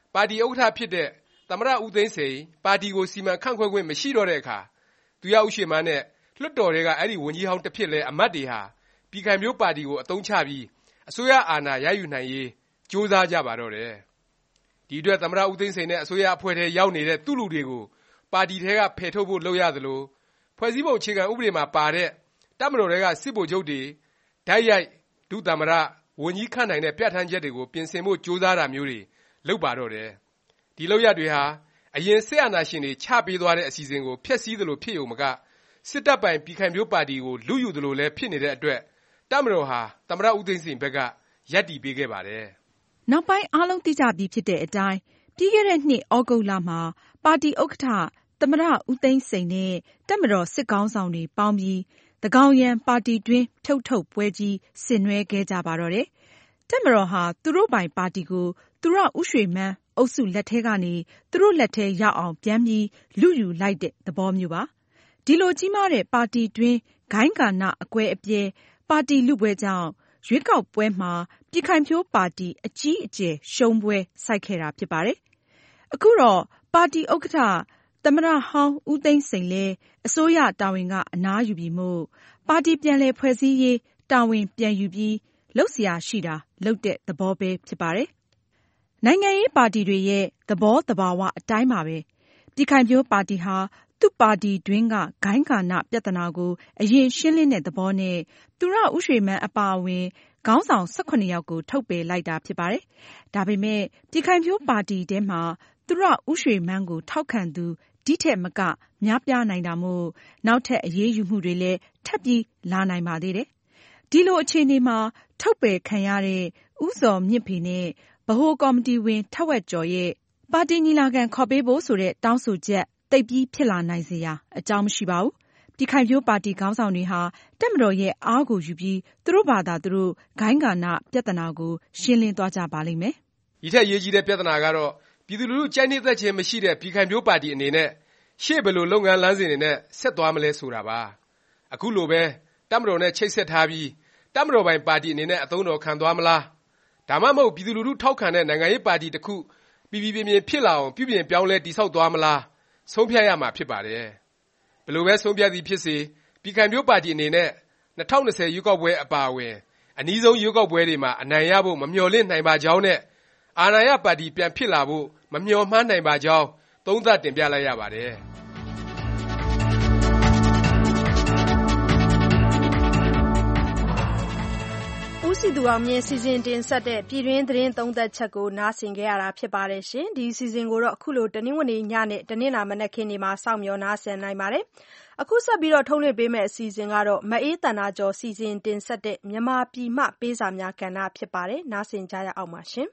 ပါတီဥက္ကဋ္ဌဖြစ်တဲ့သမ္မတဦးသိန်းစိန်ပါတီကိုစီမံခန့်ခွဲခွင့်မရှိတော့တဲ့အခါသူရဦးရွှေမန်းနဲ့လွှတ်တော်တွေကအဲ့ဒီဝန်ကြီးဟောင်းတစ်ဖြစ်လဲအမတ်တွေဟာပြည်ခိုင်ဖြိုးပါတီကိုအသုံးချပြီးအစိုးရအာဏာရယူနိုင်ရေးကြိုးစားကြပါတော့တယ်ဒီအတွက်သမ္မတဦးသိန်းစိန်နဲ့အစိုးရအဖွဲ့ထဲရောက်နေတဲ့သူ့လူတွေကိုပါတီထဲကဖယ်ထုတ်ဖို့လုပ်ရသလိုဖွဲ့စည်းပုံအခြေခံဥပဒေမှာပါတဲ့တပ်မတော်တွေကစစ်ဗိုလ်ချုပ်တွေဓာတ်ရိုက်ဒုသမ္မတဝန်ကြီးခန့်နိုင်တဲ့ပြဋ္ဌာန်းချက်တွေကိုပြင်ဆင်ဖို့ကြိုးစားတာမျိုးတွေလုပ်ပါတော့တယ်ဒီလုပ်ရတွေဟာအရင်စစ်အာဏာရှင်တွေချပေးသွားတဲ့အစီအစဉ်ကိုဖျက်ဆီးသလိုဖြစ်ုံမကစစ်တပ်ပိုင်ပြည်ခိုင်ဖြိုးပါတီကိုလူယူသလိုလည်းဖြစ်နေတဲ့အတွက်တပ်မတော်ဟာသမ္မတဦးသိန်းစိန်ဘက်ကရပ်တည်ပေးခဲ့ပါတယ်။နောက်ပိုင်းအားလုံးသိကြပြီးဖြစ်တဲ့အတိုင်းပြီးခဲ့တဲ့နှစ်ဩဂုတ်လမှာပါတီဥက္ကဋ္ဌသမ္မတဦးသိန်းစိန်နဲ့တပ်မတော်စစ်ခေါင်းဆောင်တွေပေါင်းပြီးသန်းခေါင်ယံပါတီတွင်းဖြုတ်ထုတ်ပွဲကြီးဆင်နွှဲခဲ့ကြပါတော့တယ်။တပ်မတော်ဟာသူတို့ပိုင်ပါတီကိုသူရဦးရွှေမန်းအုပ်စုလက်ထဲကနေသူတို့လက်ထဲရောက်အောင်ပြန်ပြီးလူယူလိုက်တဲ့သဘောမျိုးပါ။ဒီလိုကြီးမားတဲ့ပါတီတွင်းဂိုဏ်းဂဏအကွဲအပြဲပါတီလူပွဲကြောင့်ရွေးကောက်ပွဲမှာပြည်ခိုင်ဖြိုးပါတီအကြီးအကျယ်ရှုံးပွဲစိုက်ခဲ့တာဖြစ်ပါတယ်။အခုတော့ပါတီဥက္ကဋ္ဌသမ္မတဟောင်းဦးသိန်းစိန်လည်းအစိုးရတာဝန်ကအနားယူပြီးမို့ပါတီပြန်လည်ဖွဲ့စည်းရေးတာဝန်ပြန်ယူပြီးလုပ်เสียရှိတာလုပ်တဲ့သဘောပဲဖြစ်ပါတယ်။နိုင်ငံရေးပါတီတွေရဲ့သဘောသဘာဝအတိုင်းပါပဲပြည်ခိုင်ဖြိုးပါတီဟာသူ့ပါတီတွင်းကဂိုဏ်းဂဏပြဿနာကိုအရင်ရှင်းလင်းတဲ့သဘောနဲ့သူရဦးရွှေမန်းအပါအဝင်ခေါင်းဆောင်၁၇ယောက်ကိုထုတ်ပယ်လိုက်တာဖြစ်ပါတယ်။ဒါပေမဲ့ပြည်ခိုင်ဖြိုးပါတီထဲမှာသူရဦးရွှေမန်းကိုထောက်ခံသူဒီထက်မကများပြားနိုင်တာမို့နောက်ထပ်အရေးယူမှုတွေလည်းထပ်ပြီးလာနိုင်ပါသေးတယ်။ဒီလိုအခြေအနေမှာထုတ်ပယ်ခံရတဲ့ဦးဇော်မြင့်ဖေနဲ့ဗဟိုကော်မတီဝင်ထက်ဝက်ကျော်ရဲ့ပါတီညီလာခံခေါ်ပေးဖို့ဆိုတဲ့တောင်းဆိုချက်သိပ်ပြီးဖြစ်လာနိုင်စေရာအကြောင်းမရှိပါဘူး။ပြည်ခိုင်ဖြိုးပါတီခေါင်းဆောင်တွေဟာတပ်မတော်ရဲ့အားကိုယူပြီးသူတို့ဘာသာသူတို့ဂိုဏ်းဂဏပြဿနာကိုရှင်းလင်းသွားကြပါလိမ့်မယ်။ဒီထက်ရေးကြီးတဲ့ပြဿနာကတော့ပြည်သူလူထုကြိုက်နှစ်သက်ခြင်းမရှိတဲ့ပြည်ခိုင်ဖြိုးပါတီအနေနဲ့ရှေ့ဘယ်လိုလုပ်ငန်းလမ်းစဉ်တွေနဲ့ဆက်သွားမလဲဆိုတာပါ။အခုလိုပဲတပ်မတော်နဲ့ချိတ်ဆက်ထားပြီးတပ်မတော်ပိုင်ပါတီအနေနဲ့အသုံးတော်ခံသွားမလား။ဒါမှမဟုတ်ပြည်သူလူထုထောက်ခံတဲ့နိုင်ငံရေးပါတီတစ်ခုပြည်ပြည်ပြင်းပြင်းဖြစ်လာအောင်ပြုပြင်ပြောင်းလဲတည်ဆောက်သွားမလားဆုံးဖြတ်ရမှာဖြစ်ပါတယ်။ဘယ်လိုပဲဆုံးဖြတ်သည်ဖြစ်စေပြည်ခိုင်ဖြိုးပါတီအနေနဲ့၂၀၂၀ရွေးကောက်ပွဲအပါအဝင်အနည်းဆုံးရွေးကောက်ပွဲတွေမှာအနိုင်ရဖို့မမျှော်လင့်နိုင်ပါကြောင်းနဲ့အာဏာရပါတီပြန်ဖြစ်လာဖို့မမျှော်မှန်းနိုင်ပါကြောင်းသုံးသပ်တင်ပြလိုက်ရပါတယ်။ဦးစည်သူအောင်မြင့်စီစဉ်တင်ဆက်တဲ့ပြည်တွင်းသတင်းသုံးသပ်ချက်ကိုနားဆင်ခဲ့ရတာဖြစ်ပါတယ်ရှင်။ဒီစီစဉ်ကိုတော့အခုလိုတနင်္ဂနွေညနဲ့တနင်္လာမနက်ခင်းဒီမှာစောင့်မျှော်နားဆင်နိုင်ပါတယ်။အခုဆက်ပြီးတော့ထုတ်လွှင့်ပေးမယ့်အစီအစဉ်ကတော့မအေးတန်နာကျော်စီစဉ်တင်ဆက်တဲ့မြန်မာပြည်မှပေးစာများကဏ္ဍဖြစ်ပါတယ်။နားဆင်ကြရအောင်ပါရှင်။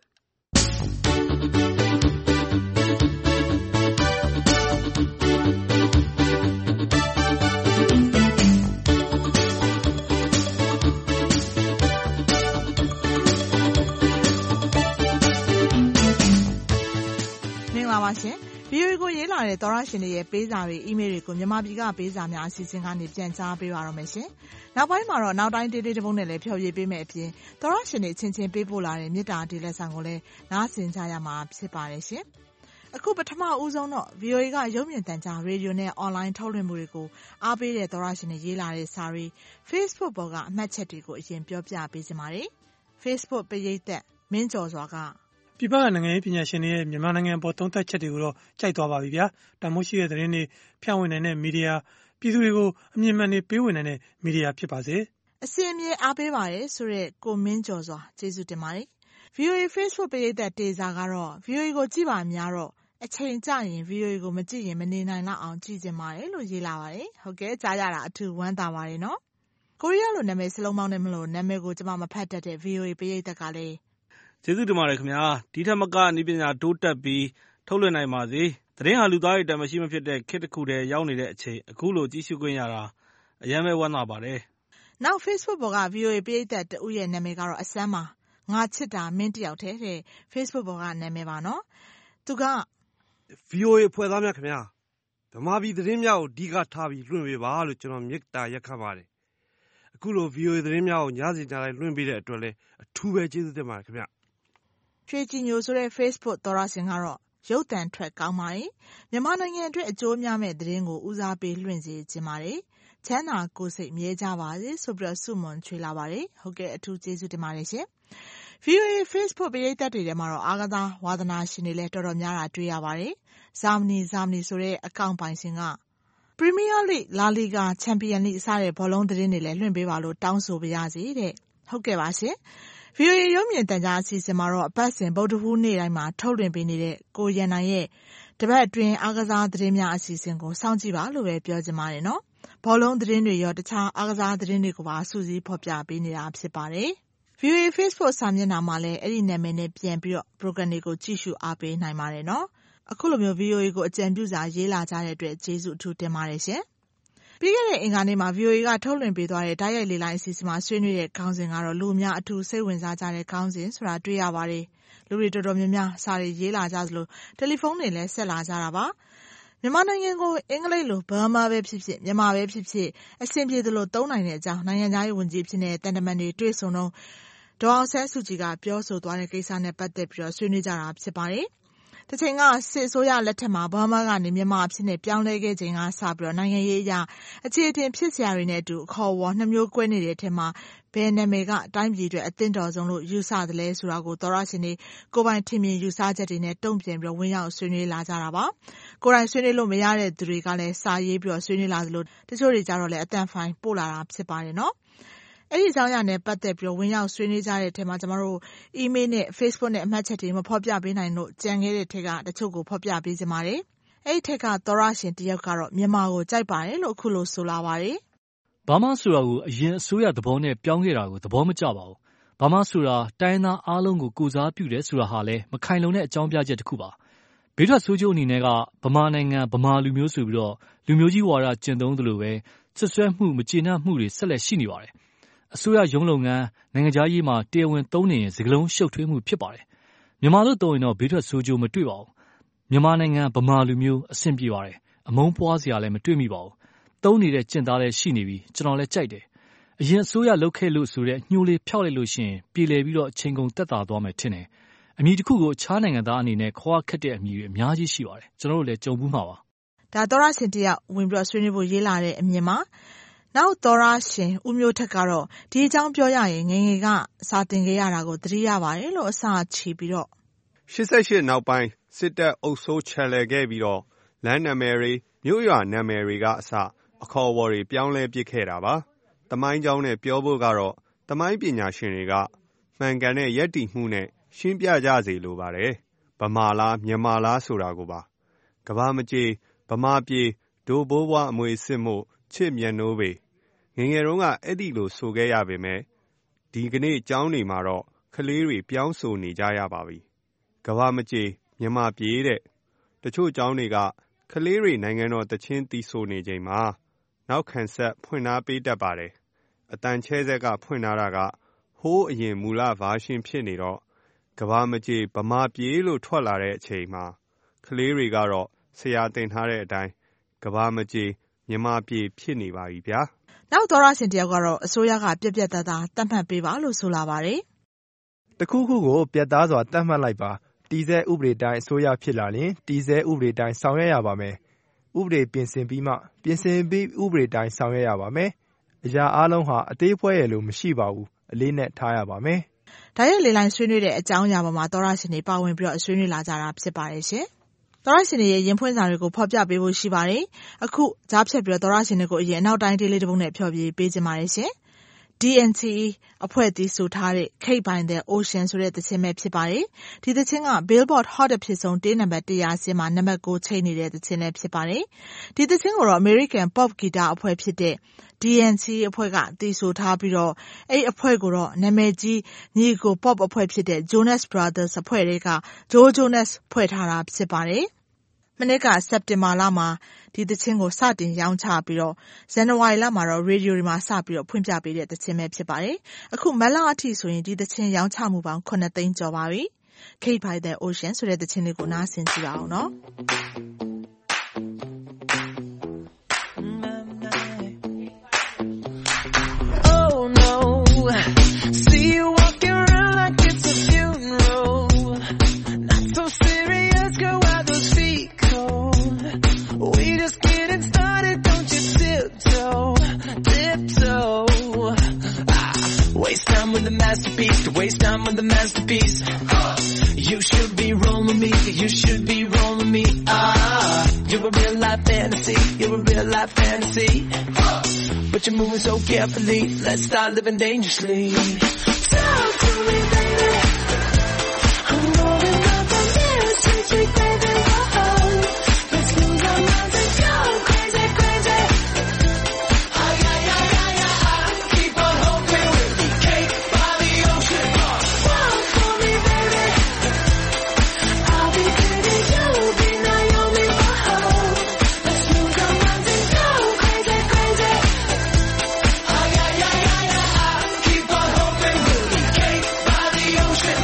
ပါရှင် ဗီအိုအေ ကိုရေးလာတဲ့သောရရှင်တွေရဲ့ပေးစာတွေအီးမေးလ်တွေကိုမြန်မာပြည်ကပေးစာများအစီအစဉ်ကနေပြန်ကြားပေးပါတော့မယ်ရှင်။နောက်ပိုင်းမှာတော့နောက်တိုင်းတေးတေးတပုတ်နဲ့လည်းဖျော်ဖြေပေးမယ်အပြင်သောရရှင်တွေချင်းချင်းပေးပို့လာတဲ့မေတ္တာတေးလက်ဆောင်ကိုလည်းနားဆင်ကြရမှာဖြစ်ပါတယ်ရှင်။အခုပထမဦးဆုံးတော့ ဗီအိုအေ ကရုပ်မြင်သံကြားရေဒီယိုနဲ့အွန်လိုင်းထုတ်လွှင့်မှုတွေကိုအားပေးတဲ့သောရရှင်တွေရေးလာတဲ့စာတွေ Facebook ပေါ်ကအမှတ်ချက်တွေကိုအရင်ပြောပြပေးကြပါမယ်။ Facebook ပရိသတ်မင်းကျော်စွာကပြည်ပကနိုင်ငံရေးပညာရှင်တွေရဲ့မြန်မာနိုင်ငံအပေါ်သုံးသပ်ချက်တွေကိုတော့ကြိုက်သွားပါပြီဗျာ။တမိုးရှိတဲ့သတင်းတွေဖြန့်ဝေနိုင်တဲ့မီဒီယာပြည်သူတွေကိုအမြင်မှန်တွေပေးဝေနိုင်တဲ့မီဒီယာဖြစ်ပါစေ။အစီအမြဲအားပေးပါတယ်ဆိုတဲ့ကိုမင်းကျော်စွာကျေးဇူးတင်ပါတယ်။ ဗီအိုအေ Facebook ပရိသတ်တေစာကတော့ ဗီအိုအေ ကိုကြည့်ပါများတော့အချိန်ကြရင် ဗီအိုအေ ကိုမကြည့်ရင်မနေနိုင်လောက်အောင်ကြည့်ကြပါတယ်လို့ရေးလာပါတယ်။ဟုတ်ကဲ့ကြားရတာအထူးဝမ်းသာပါတယ်နော်။ကိုရီးယားလိုနာမည်စလုံးပေါင်းနဲ့မလို့နာမည်ကိုကျွန်မမဖတ်တတ်တဲ့ ဗီအိုအေ ပရိသတ်ကလည်းကျေးဇူးတင်ပါတယ်ခင်ဗျာဒီထက်မကနည်းပညာတိုးတက်ပြီးထုတ်လွှင့်နိုင်ပါစေသတင်းဟာလူသားတွေတမရှိမဖြစ်တဲ့ခေတ်တစ်ခုတည်းရောက်နေတဲ့အချိန်အခုလိုကြည့်ရှုခွင့်ရတာအရင်ပဲဝမ်းသာပါတယ်နောက် Facebook ပေါ်က ဗီအိုအေ ပရိသတ်တဦးရဲ့နာမည်ကတော့အစမ်းပါငါချစ်တာမင်းတယောက်တည်းတဲ့ Facebook ပေါ်ကနာမည်ပါနော်သူကဗီအိုအေ အဖွဲ့သားများခင်ဗျာဗမာပြည်သတင်းများကိုအဓိကထားပြီးလွှင့်ပေးပါလို့ကျွန်တော်မြစ်တာရက်ခတ်ပါတယ်အခုလို ဗီအိုအေ သတင်းများကိုညစီညတိုင်းလွှင့်ပေးတဲ့အတွက်လည်းအထူးပဲကျေးဇူးတင်ပါတယ်ခင်ဗျရွှေကြည်ညိုဆိုတဲ့ Facebook သောရရှင်ကတော့ရုပ်သံထွက်ကောင်းပါတယ်မြန်မာနိုင်ငံအတွက်အကျိုးများမဲ့သတင်းကိုဦးစားပေးလွှင့်စေခြင်းပါတယ်ချမ်းသာကိုယ်စိတ်မြဲကြပါစေဆိုပြီးတော့ဆုမွန်ချွေလာပါတယ်ဟုတ်ကဲ့အထူးကျေးဇူးတင်ပါတယ်ရှင် ဗွီအိုအေ Facebook ပရိသတ်တွေထဲမှာတော့အားကစားဝါသနာရှင်တွေလည်းတော်တော်များတာတွေ့ရပါတယ်ဇာမနီဇာမနီဆိုတဲ့အကောင့်ပိုင်ရှင်က Premier League, La Liga, Champions League စတဲ့ဘောလုံးသတင်းတွေလည်းလွှင့်ပေးပါလို့တောင်းဆိုပါရစေတဲ့ဟုတ်ကဲ့ပါရှင် ဗွီအိုအေရုံးမြင်တန်ကြားအစီအစဉ်မှာတော့အပတ်စဉ်ဗုဒ္ဓဟူးနေ့တိုင်းမှာထုတ်လွှင့်ပေးနေတဲ့ကိုရန်နိုင်ရဲ့တပတ်အတွင်းအားကစားသတင်းများအစီအစဉ်ကိုစောင့်ကြည့်ပါလို့ပဲပြောချင်ပါတယ်နော်ဘောလုံးသတင်းတွေရောတခြားအားကစားသတင်းတွေကိုပါစူးစီးဖော်ပြပေးနေတာဖြစ်ပါတယ်ဗွီအိုအေ Facebook စာမျက်နှာမှာလည်းအဲ့ဒီနာမည်နဲ့ပြန်ပြီးတော့ program တွေကိုကြည့်ရှုအားပေးနိုင်ပါတယ်နော်အခုလိုမျိုး ဗွီအိုအေကိုအကြံပြုစာရေးလာကြတဲ့အတွက်ကျေးဇူးအထူးတင်ပါတယ်ရှင်ပြီးခဲ့တဲ့အင်္ဂါနေ့မှာ ဗွီအိုအေကထုတ်လွှင့်ပေးသွားတဲ့တိုက်ရိုက်လေလိုင်းအစီအစဉ်မှာဆွေးနွေးတဲ့ခေါင်းစဉ်ကတော့လူများအထူးစိတ်ဝင်စားကြတဲ့ခေါင်းစဉ်ဆိုတာတွေ့ရပါတယ်လူတွေတော်တော်များများစာတွေရေးလာကြသလိုတယ်လီဖုန်းတွေလည်းဆက်လာကြတာပါမြန်မာနိုင်ငံကိုအင်္ဂလိပ်လိုဘာမှပဲဖြစ်ဖြစ်မြန်မာပဲဖြစ်ဖြစ်အဆင်ပြေသလိုသုံးနိုင်တဲ့အကြောင်းနိုင်ငံသားရေးဝန်ကြီးဖြစ်တဲ့တန်တမန်တွေတွေ့ဆုံတော့ဒေါ်အောင်ဆန်းစုကြည်ကပြောဆိုသွားတဲ့ကိစ္စနဲ့ပတ်သက်ပြီးတော့ဆွေးနွေးကြတာဖြစ်ပါတယ်တချိန်ကစစ်ဆိုးရလက်ထက်မှာဘာမှကနေမြန်မာအဖြစ်နဲ့ပြောင်းလဲခဲ့ချိန်ကစပြီးတော့နိုင်ငံရေးအရာအခြေအတင်ဖြစ်စရာတွေနဲ့အတူအခေါ်အဝေါ်နှမျိုးကွဲနေတဲ့အထက်မှာဘယ်နာမည်ကတိုင်းပြည်အတွက်အသင့်တော်ဆုံးလို့ယူဆသလဲဆိုတာကိုသောရရှင်တွေကိုပိုင်ထင်မြင်ယူဆချက်တွေနဲ့တုံ့ပြန်ပြီးတော့ဝင်ရောက်ဆွေးနွေးလာကြတာပါကိုယ်တိုင်ဆွေးနွေးလို့မရတဲ့သူတွေကလည်းစာရေးပြီးတော့ဆွေးနွေးလာသလိုတချို့တွေကြတော့လည်းအတန်ဖိုင်ပို့လာတာဖြစ်ပါတယ်နော်အဲ့ဒီအကြောင်းအရာနဲ့ပတ်သက်ပြီးတော့ဝင်ရောက်ဆွေးနွေးကြတဲ့အထက်မှာကျွန်တော်တို့ email နဲ့ Facebook နဲ့အမှတ်ချက်တွေမဖော်ပြပေးနိုင်လို့ကြံခဲ့တဲ့ထက်ကတချို့ကိုဖော်ပြပေးကြပါတယ်။အဲ့ဒီထက်ကသောရရှင်တယောက်ကတော့မြန်မာကိုကြိုက်ပါတယ်လို့အခုလိုဆိုလာပါတယ်။ဘာမှဆိုတာကိုအရင်အစိုးရသဘောနဲ့ပြောင်းခဲ့တာကိုသဘောမကျပါဘူး။ဘာမှဆိုတာတိုင်းသားအားလုံးကိုကိုစားပြုတယ်ဆိုတာဟာလည်းမခိုင်လုံတဲ့အကြောင်းပြချက်တစ်ခုပါ။ဘေးထွက်ဆိုးကျိုးအနေနဲ့ကဗမာနိုင်ငံဗမာလူမျိုးဆိုပြီးတော့လူမျိုးကြီးဝါဒကျင့်သုံးသလိုပဲဆွဆွဲမှုမကျေနပ်မှုတွေဆက်လက်ရှိနေပါတယ်။အစိုးရရုံးလုပ်ငန်းနိုင်ငံခြားရေးမှာတရားဝင်သုံးနေရင်စကလုံးရှုပ်ထွေးမှုဖြစ်ပါတယ်။မြန်မာလို့သုံးရင်တော့ဘေးထွက်ဆိုးကျိုးမတွေ့ပါဘူး။မြန်မာနိုင်ငံဗမာလူမျိုးအဆင်ပြေပါတယ်။အမုန်းပွားစရာလည်းမတွေ့မိပါဘူး။သုံးနေတဲ့ကျင့်သားလည်းရှိနေပြီကျွန်တော်လည်းကြိုက်တယ်။အရင်အစိုးရလုပ်ခဲ့လို့ဆိုတဲ့ညှိုးလေးဖျောက်လိုက်လို့ရှိရင်ပြည်လည်ပြီးတော့အချိန်ကုန်တက်တာသွားမယ်ထင်တယ်။အမည်တစ်ခုကိုအခြားနိုင်ငံသားအနေနဲ့ခေါ်ခက်တဲ့အမည်တွေအများကြီးရှိပါတယ်။ကျွန်တော်တို့လည်းကြုံဘူးမှာပါ။ဒါသောရရှင်တယောက်ဝင်ပြီးတော့ဆွေးနွေးဖို့ရေးလာတဲ့အမြင်မှာနောက်သောရရှင်ဦးမျိုးထက်ကတော့ဒီအကြောင်းပြောရရင်ငငယ်ကစာသင်ခဲ့ရတာကိုသတိရပါတယ်လို့အစချီပြီးတော့ရှစ်ဆယ့်ရှစ်နောက်ပိုင်းစစ်တပ်အုပ်စိုးချယ်လှယ်ခဲ့ပြီးတော့လမ်းနာမည်တွေမြို့ရွာနာမည်တွေကအစအခေါ်အဝေါ်တွေပြောင်းလဲပစ်ခဲ့တာပါ။သမိုင်းကြောင်းနဲ့ပြောဖို့ကတော့သမိုင်းပညာရှင်တွေကမှန်ကန်တဲ့ယက်တီမှုနဲ့ရှင်းပြကြစေလိုပါတယ်။ဗမာလားမြန်မာလားဆိုတာကိုပါကဘာမကြေဗမာပြေဒိုဘိုးဘွားအမွေစစ်မှုချစ်မြတ်နိုးပေငငယ်တုန်းကအဲ့ဒီလိုဆိုခဲ့ရပေမဲ့ဒီကနေ့ကျောင်းနေမှာတော့ကလေးတွေပြောင်းဆိုနေကြရပါပြီကဘာမကြေမြန်မာပြည်တဲ့တချို့ကျောင်းတွေကကလေးတွေနိုင်ငံတော်တချင်းတီးဆိုနေချိန်မှာနောက်ခံဆက်ဖွင့်ထားပေးတတ်ပါတယ်အတန်ချဲဆက်ကဖွင့်ထားတာကဟိုးအရင်မူလဗာရှင်ဖြစ်နေတော့ကဘာမကြေဗမာပြည်လို့ထွက်လာတဲ့အချိန်မှာကလေးတွေကတော့ဆရာတင်ထားတဲ့အတိုင်းကဘာမကြေမြန်မာပြည်ဖြစ်နေပါပြီဗျာနောက်သောရရှင်တယောက်ကတော့အစိုးရကပြက်ပြက်သားသားတတ်မှတ်ပေးပါလို့ဆိုလာပါတယ်တခုခုကိုပြက်သားစွာတတ်မှတ်လိုက်ပါတီးဆဲဥပဒေတိုင်းအစိုးရဖြစ်လာရင်တီးဆဲဥပဒေတိုင်းဆောင်ရွက်ရပါမယ်ဥပဒေပြင်ဆင်ပြီးမှပြင်ဆင်ပြီးဥပဒေတိုင်းဆောင်ရွက်ရပါမယ်အရာအလုံးဟာအသေးဖွဲရလို့မရှိပါဘူးအလေးနဲ့ထားရပါမယ်ဒါရဲ့လေလိုင်းဆွေးနွေးတဲ့အကြောင်းအရာပေါ်မှာသောရရှင်တွေပါဝင်ပြီးတော့ဆွေးနွေးလာကြတာဖြစ်ပါတယ်ရှင်သောရရှင်တွေရဲ့ရင်ဖွင့်စာတွေကိုဖော်ပြပေးဖို့ရှိပါတယ်အခုကြားဖြတ်ပြီးတော့သောရရှင်တွေကိုအရင်အနောက်တိုင်းဒေးလေးတစ်ပုဒ်နဲ့ဖျော်ပြပေးခြင်းပါတယ်ရှင် D N T E အဖွဲ့တည်ဆိုထားတဲ့ Cape by the Ocean ဆိုတဲ့သချင်းပဲဖြစ်ပါတယ်ဒီသချင်းက Billboard Hot အဖြစ်ဆုံးတေးနံပါတ်one hundredဆင်းမှာနံပါတ်nineချိန်နေတဲ့သချင်းလည်းဖြစ်ပါတယ်ဒီသချင်းကိုတော့ American Pop Guitar အဖွဲ့ဖြစ်တဲ့ D N T E အဖွဲ့ကတည်ဆိုထားပြီးတော့အဲ့အဖွဲ့ကိုတော့နာမည်ကြီးညီကို Pop အဖွဲ့ဖြစ်တဲ့ Jonas Brothers အဖွဲ့တွေက Joe Jonas ဖွဲ့ထားတာဖြစ်ပါတယ်မနေ့ကစက်တင်ဘာလမှာဒီသချင်းကိုစတင်ရောင်းချပြီးတော့ဇန်နဝါရီလမှာတော့ရေဒီယိုတွေမှာစပြီးတော့ဖွင့်ပြပေးတဲ့သချင်းပဲဖြစ်ပါတယ်အခုမလအထိဆိုရင်ဒီသချင်းရောင်းချမှုပေါင်းnineသိန်းကျော်ပါပြီ Cape by the Ocean ဆိုတဲ့သချင်းလေးကိုနားဆင်ကြည့်ပါအောင်နော် Oh no See you walking around like it's a funeral to waste time with the masterpiece. You should be rolling me, you should be rolling me. Ah, you're a real life fantasy, you're a real life fantasy. But you're moving so carefully, let's start living dangerously. Talk to me, baby. I'm rolling up on this sweet, sweet baby. Whoa, let's lose our minds and go crazy, crazy. Ay, ay, ay, ay, ay, keep on hoping we'll be cake by the ocean. Walk for me, baby. I'll be pretty, you'll be Naomi. Whoa, let's lose our minds and go crazy, crazy. Ay, ay, ay, ay, ay, keep on hoping we'll be cake by the ocean.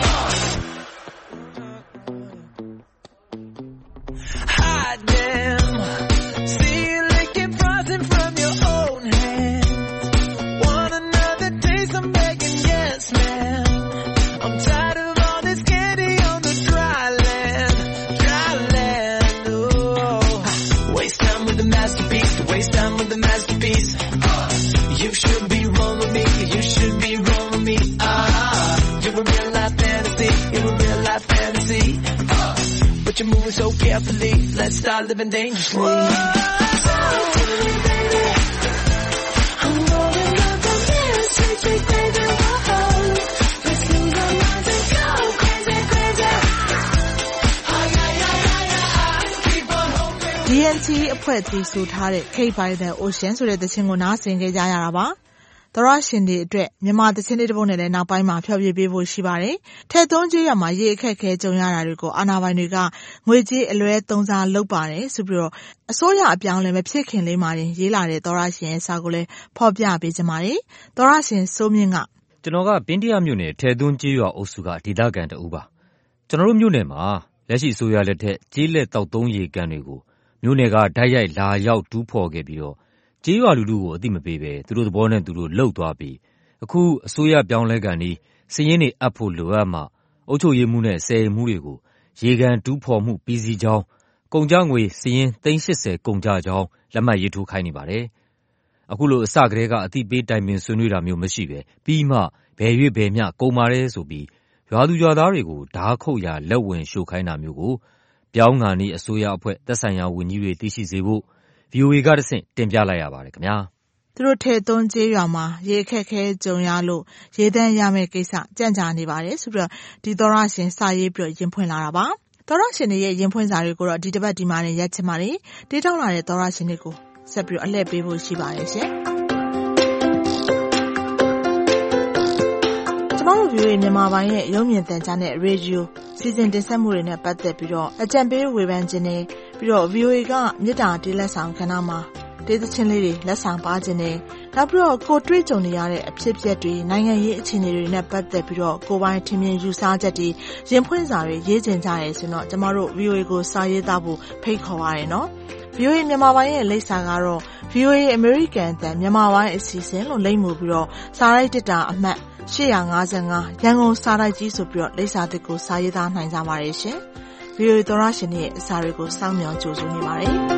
Hot damn, see you licking frozen from your own hand. Want another taste? I'm begging, yes, man. I'm tired of all this candy on the dry land, dry land. Oh, waste time with the masterpiece, waste time with the masterpiece. You should be rolling me, you should be rolling me. Ah, you're a real life fantasy, you're a real life fantasy. But you're moving so carefully, let's start living dangerously. Talk to me, baby. I'm rolling up on this sweet, sweet baby. Whoa, let's lose our minds and go crazy, crazy. Ay, ay, ay, ay, ay, keep on hoping. ဒီ အန် တီ အဖွဲ့တည်ဆိုထားတဲ့ Cake by the Ocean ဆိုတဲ့သချင်းကိုနားဆင်ခဲ့ကြရတာပါ။သောရရှင်တွေအတွက်မြန်မာသချင်းလေးတစ်ပုဒ်နဲ့လည်းနောက်ပိုင်းမှာဖျော်ဖြေပေးဖို့ရှိပါတယ်။ထက်သွန်းကျေးရွာမှာရေအခက်ခဲကြုံရတာတွေကိုအာဏာပိုင်တွေကငွေကြေးအလွဲသုံးစားလုပ်ပါတယ်ဆိုပြီးတော့အစိုးရအပြောင်းလဲမဖြစ်ခင်လေးမှာရေးလာတဲ့သောရရှင်ရဲ့စာကိုလည်းဖော်ပြပေးကြပါတယ်။သောရရှင်စိုးမြင့်ကကျွန်တော်ကပင်းတရမြို့နယ်ထဲသွန်းကျေးရွာအုပ်စုကဒေသခံတအူးပါကျွန်တော်တို့မြို့နယ်မှာလက်ရှိအစိုးရလက်ထက်ကျေးလက်တောက်သုံးရေကန်တွေကိုမြို့နယ်ကဓာတ်ရိုက်လာရောက်တူးဖော်ခဲ့ပြီးတော့ကျေးရွာလူထုကိုအသိမပေးပဲသူတို့သဘောနဲ့သူတို့လှုပ်သွားပြီးအခုအစိုးရပြောင်းလဲကန်ဒီစည်ရင်းတွေအပ်ဖို့လိုအပ်မှအုပ်ချုပ်ရေးမှုနဲ့ဆယ်ရေးမှုတွေကိုရေကန်တူးဖော်မှုပြီးစီးကြောင်းကုန်ကြငွေစည်ရင်းသိန်း ၈၀ ကုန်ကြကြောင်းလက်မှတ်ရေးထိုးခိုင်းနေပါတယ်အခုလိုအစကတည်းကအသိပေးတိုင်ပင်ဆွေးနွေးတာမျိုးမရှိပဲပြီးမှဘယ်ရွေ့ဘယ်မျှကုန်ပါတယ်ဆိုပြီးရွာသူရွာသားတွေကိုဓာခုတ်ရလက်ဝင်ရှို့ခိုင်းတာမျိုးကိုပြောင်းငံဤအစိုးရအဖွဲ့သက်ဆိုင်ရာဝန်ကြီးတွေသိရှိစေဖို့ ဗီအိုအေ ကတဆင့်တင်ပြလိုက်ရပါတယ်ခင်ဗျာသူတို့ထဲသွန်းကျေးရွာမှာရေခက်ခဲကြုံရလို့ရေတန်းရမယ့်ကိစ္စကြံ့ကြာနေပါတယ်ဆိုပြီးတော့ဒီသောရရှင်စာရေးပြီးရင်ဖွင့်လာတာပါသောရရှင်ရဲ့ရင်ဖွင့်စာတွေကိုတော့ဒီတစ်ပတ်ဒီမှာနဲ့ရက်ချင်ပါတယ်တေးတောင်းလာတဲ့သောရရှင်တွေကိုဆက်ပြီးအလှည့်ပေးဖို့ရှိပါတယ်ရှင်ကျွန်တော်တို့ ဗီအိုအေ မြန်မာပိုင်းရဲ့ရုပ်မြင်သံကြားနဲ့ Radio စီစဉ်တင်ဆက်မှုတွေနဲ့ပတ်သက်ပြီးတော့အကြံပေးဝေဖန်ခြင်းနဲ့ပြီးတော့ ဗီအိုအေ ကမြစ်တာတေးလက်ဆောင်ခဏမှာတေးသချင်းလေးတွေလက်ဆောင်ပါခြင်းနဲ့နောက်ပြီးတော့ကိုတွေ့ကြုံနေရတဲ့အဖြစ်အပျက်တွေနိုင်ငံရေးအခြေအနေတွေနဲ့ပတ်သက်ပြီးတော့ကိုယ်ပိုင်ထင်မြင်ယူဆချက်တွေရင်ဖွင့်စာတွေရေးကျင်ကြရဲဆိုတော့ကျမတို့ ဗီအိုအေ ကိုစာရေးသားဖို့ဖိတ်ခေါ်ပါရနော် ဗီအိုအေ မြန်မာပိုင်းရဲ့လိပ်စာကတော့ ဗီအိုအေ American အသံမြန်မာပိုင်းအစီအစဉ်လို့လိပ်မှုပြီးတော့စာရိုက်တစ်တာအမှတ်၈၅၅ရန်ကုန်စာတိုက်ကြီးဆိုပြီးတော့လိပ်စာတစ်ကိုစာရေးသားနိုင်ကြပါတယ်ရှင်။ ဗီအိုအေ သောရရှင်ရဲ့အစာတွေကိုစောင့်မျှော်ကြိုဆိုနေပါတယ်။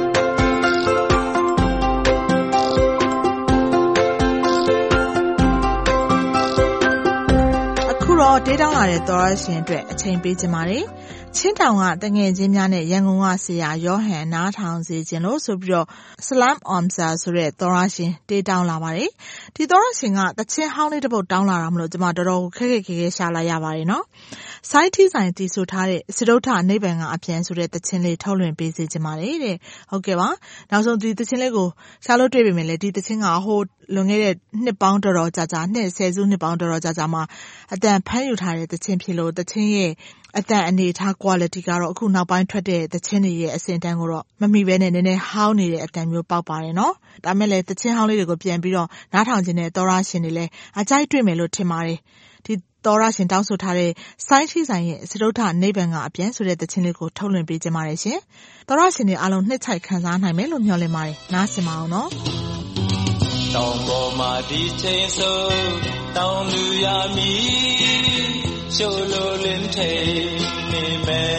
အခုတော့ဒေးတောင်းလာတဲ့သောရရှင်အတွက်အချိန်ပေးကြပါမယ်။ချင်းတောင်ကတငယ်ချင်းများနဲ့ရန်ကုန်ကဆရာယောဟန်နားထောင်စေခြင်းလို့ဆိုပြီးတော့ Salam Omza ဆိုတဲ့သောရရှင်တေးတောင်းလာပါတယ်။ဒီသောရရှင်ကတချင်းဟောင်းလေးတစ်ပုဒ်တောင်းလာတာမလို့ကျွန်မတော်တော်ခက်ခက်ခဲခဲရှာလိုက်ရပါတယ်နော်။စိုင်းထီးဆိုင်တီးဆိုထားတဲ့စတုထနိဗ္ဗာန်ကအပြန်ဆိုတဲ့တချင်းလေးထုတ်လွှင့်ပေးစေချင်ပါတယ်တဲ့။ဟုတ်ကဲ့ပါ။နောက်ဆုံးဒီတချင်းလေးကိုရှာလို့တွေ့ပေမဲ့လည်းဒီတချင်းကဟိုလွန်ခဲ့တဲ့နှစ်ပေါင်းတော်တော်ကြာကြာနှစ်ဆယ်စုနှစ်ပေါင်းတော်တော်ကြာကြာမှာအတန်ဖမ်းယူထားတဲ့တချင်းဖြစ်လို့တချင်းရဲ့အတန်အနေထား quality ကတော့အခုနောက်ပိုင်းထွက်တဲ့တချင်းတွေရဲ့အဆင့်တန်းကိုတော့မမိဘဲနဲ့နည်းနည်းဟောင်းနေတဲ့အတန်မျိုးပေါက်ပါတယ်နော်။ဒါမဲ့လည်းတချင်းဟောင်းလေးတွေကိုပြန်ပြီးတော့နားထောင်ခြင်းနဲ့သောရရှင်တွေလည်းအကြိုက်တွေ့မယ်လို့ထင်ပါတယ်။ဒီသောရရှင်တောင်းဆိုထားတဲ့စိုင်းထီးဆိုင်ရဲ့စတုထနိဗ္ဗာန်ကအပြန်ဆိုတဲ့တချင်းလေးကိုထုတ်လွှင့်ပေးကြပါရရှင်။သောရရှင်တွေအားလုံးနှစ်ချိုက်ခံစားနိုင်မယ်လို့မျှော်လင့်ပါတယ်။နားဆင်ပါအောင်နော်။တောင်ပေါ်မှာဒီချိန်ဆိုတောင်လူရမီရှိုးလိုလင်းထိန်နေမယ်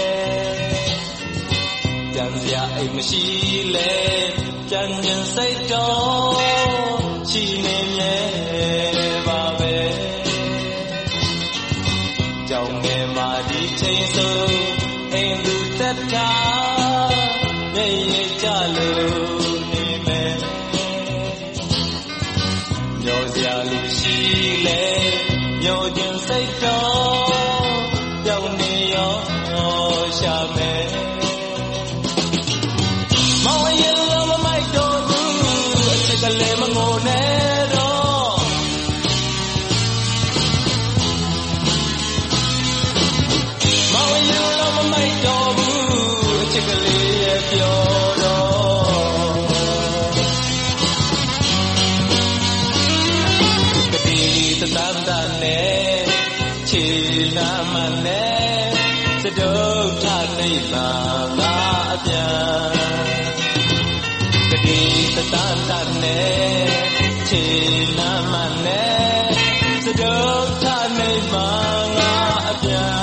ကြံစရာအိမ်မရှိလဲကြံကြံစိတ်တော်ရှိနေမြဲပါပဲကြောင့်ငယ်မာဒီချိန်ဆိုအိမ်သူသက်တာမြေရကြလို့နေမယ်မျောစရာလူရှိလေမျောခြင်းစိတ်တော်ပြောင်းနေရောရှာမယ်မောင်ရင်လုံးမမိုက်တော့ဘူးအချက်ကလေးမငိုနဲ့တော့မောင်ရင်လုံးမမိုက်တော့ဘူးအချက်ကလေးရဲ့ပြောတော့ကတိတတန်တန်နဲ့ချီနာမနဲ့စတုထနိဗ္ဗာန်ကအပြန်ကတိတတန်တန်နဲ့ချီနာမနဲ့စတုထနိဗ္ဗာန်ကအပြန်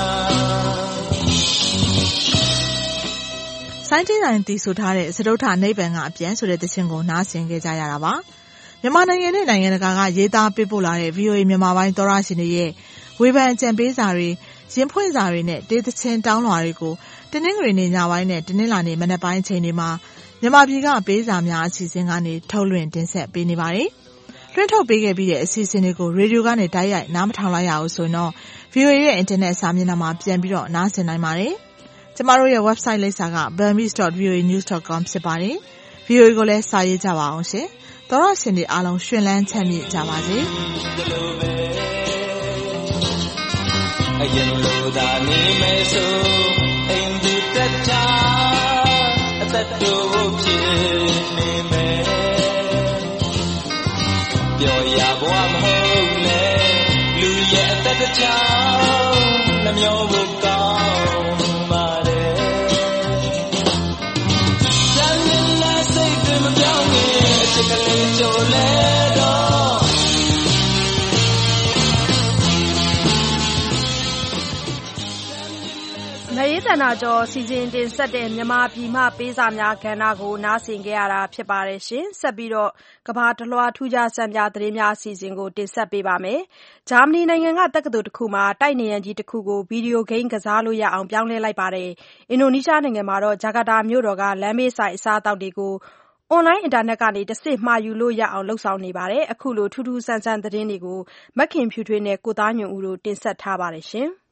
စိုင်းတင်းတိုင်းတည်ဆိုထားတဲ့စတုထနိဗ္ဗာန်ကအပြန်ဆိုတဲ့သချင်းကိုနားဆင်ခဲ့ကြရတာပါမြန်မာနိုင်ငံနဲ့နိုင်ငံတကာကရေးသားပေးပို့လာတဲ့ ဗွီအိုအေ မြန်မာပိုင်းသောရရှင်တွေရဲ့ဝေဖန်အကြံပေးစာတွေရင်ဖွင့်စာတွေနဲ့တေးသချင်းတောင်းလွှာတွေကိုတင်းနှင်းဂရီနေညပိုင်းနဲ့တင်းနှင်းလာနေမနက်ပိုင်းချိန်တွေမှာမြန်မာပြည်ကပေးစာများအစီအစဉ်ကနေထုတ်လွှင့်တင်ဆက်ပေးနေပါတယ်။လွှင့်ထုတ်ပေးခဲ့ပြီးတဲ့အစီအစဉ်တွေကိုရေဒီယိုကနေတိုက်ရိုက်နားမထောင်လိုက်ရအောင်ဆိုရင်တော့ ဗွီအိုအေ ရဲ့အင်တာနက်စာမျက်နှာမှာပြန်ပြီးတော့နားဆင်နိုင်ပါတယ်။ကျမတို့ရဲ့ website လိပ်စာက burmese dot v o a news dot com ဖြစ်ပါတယ်။ ဗွီအိုအေ ကိုလည်းစာရေးကြပါအောင်ရှင်။သောရရှင်တွေအားလုံးရှင်လန်းချမ်းမြေ့ကြပါစေ။အရင်လိုသာနေမယ်ဆိုအိမ်သူတက်တာအသက်တို့ဖြစ်နေမယ်ပျော်ရဘဝမဟုတ်လေလူရဲ့အသက်တစ်ချောင်းနှမျောဖို့ကောင်းပါတယ်တန်မြင်လာစိတ်တွေမပြောင်းခင်အချက်ကလေးကြိုလဲတော့မရေးတနာကျော်စီစဉ်တင်ဆက်တဲ့မြန်မာပြည်မှပေးစာများကဏ္ဍကိုနားဆင်ကြရတာဖြစ်ပါတယ်ရှင်။ဆက်ပြီးတော့ကမ္ဘာတလွှာထူးခြားစံပြသတင်းများအစီအစဉ်ကိုတင်ဆက်ပေးပါမယ်။ဂျာမနီနိုင်ငံကတက္ကသိုလ်တစ်ခုမှာတိုက်နေရန်ကြီးတစ်ခုကိုဗီဒီယိုဂိမ်းကစားလို့ရအောင်ပြောင်းလဲလိုက်ပါတယ်။အင်ဒိုနီးရှားနိုင်ငံမှာတော့ဂျကာတာမြို့တော်ကလမ်းဘေးဆိုင်အစားအသောက်တွေကိုအွန်လိုင်းအင်တာနက်ကနေတဆင့်မှာယူလို့ရအောင်လုပ်ဆောင်နေပါတယ်။အခုလိုထူးထူးဆန်းဆန်းသတင်းတွေကိုမခင်ဖြူထွေးနဲ့ကိုသားညွန့်ဦးတို့တင်ဆက်ထားပါတယ်ရှင်။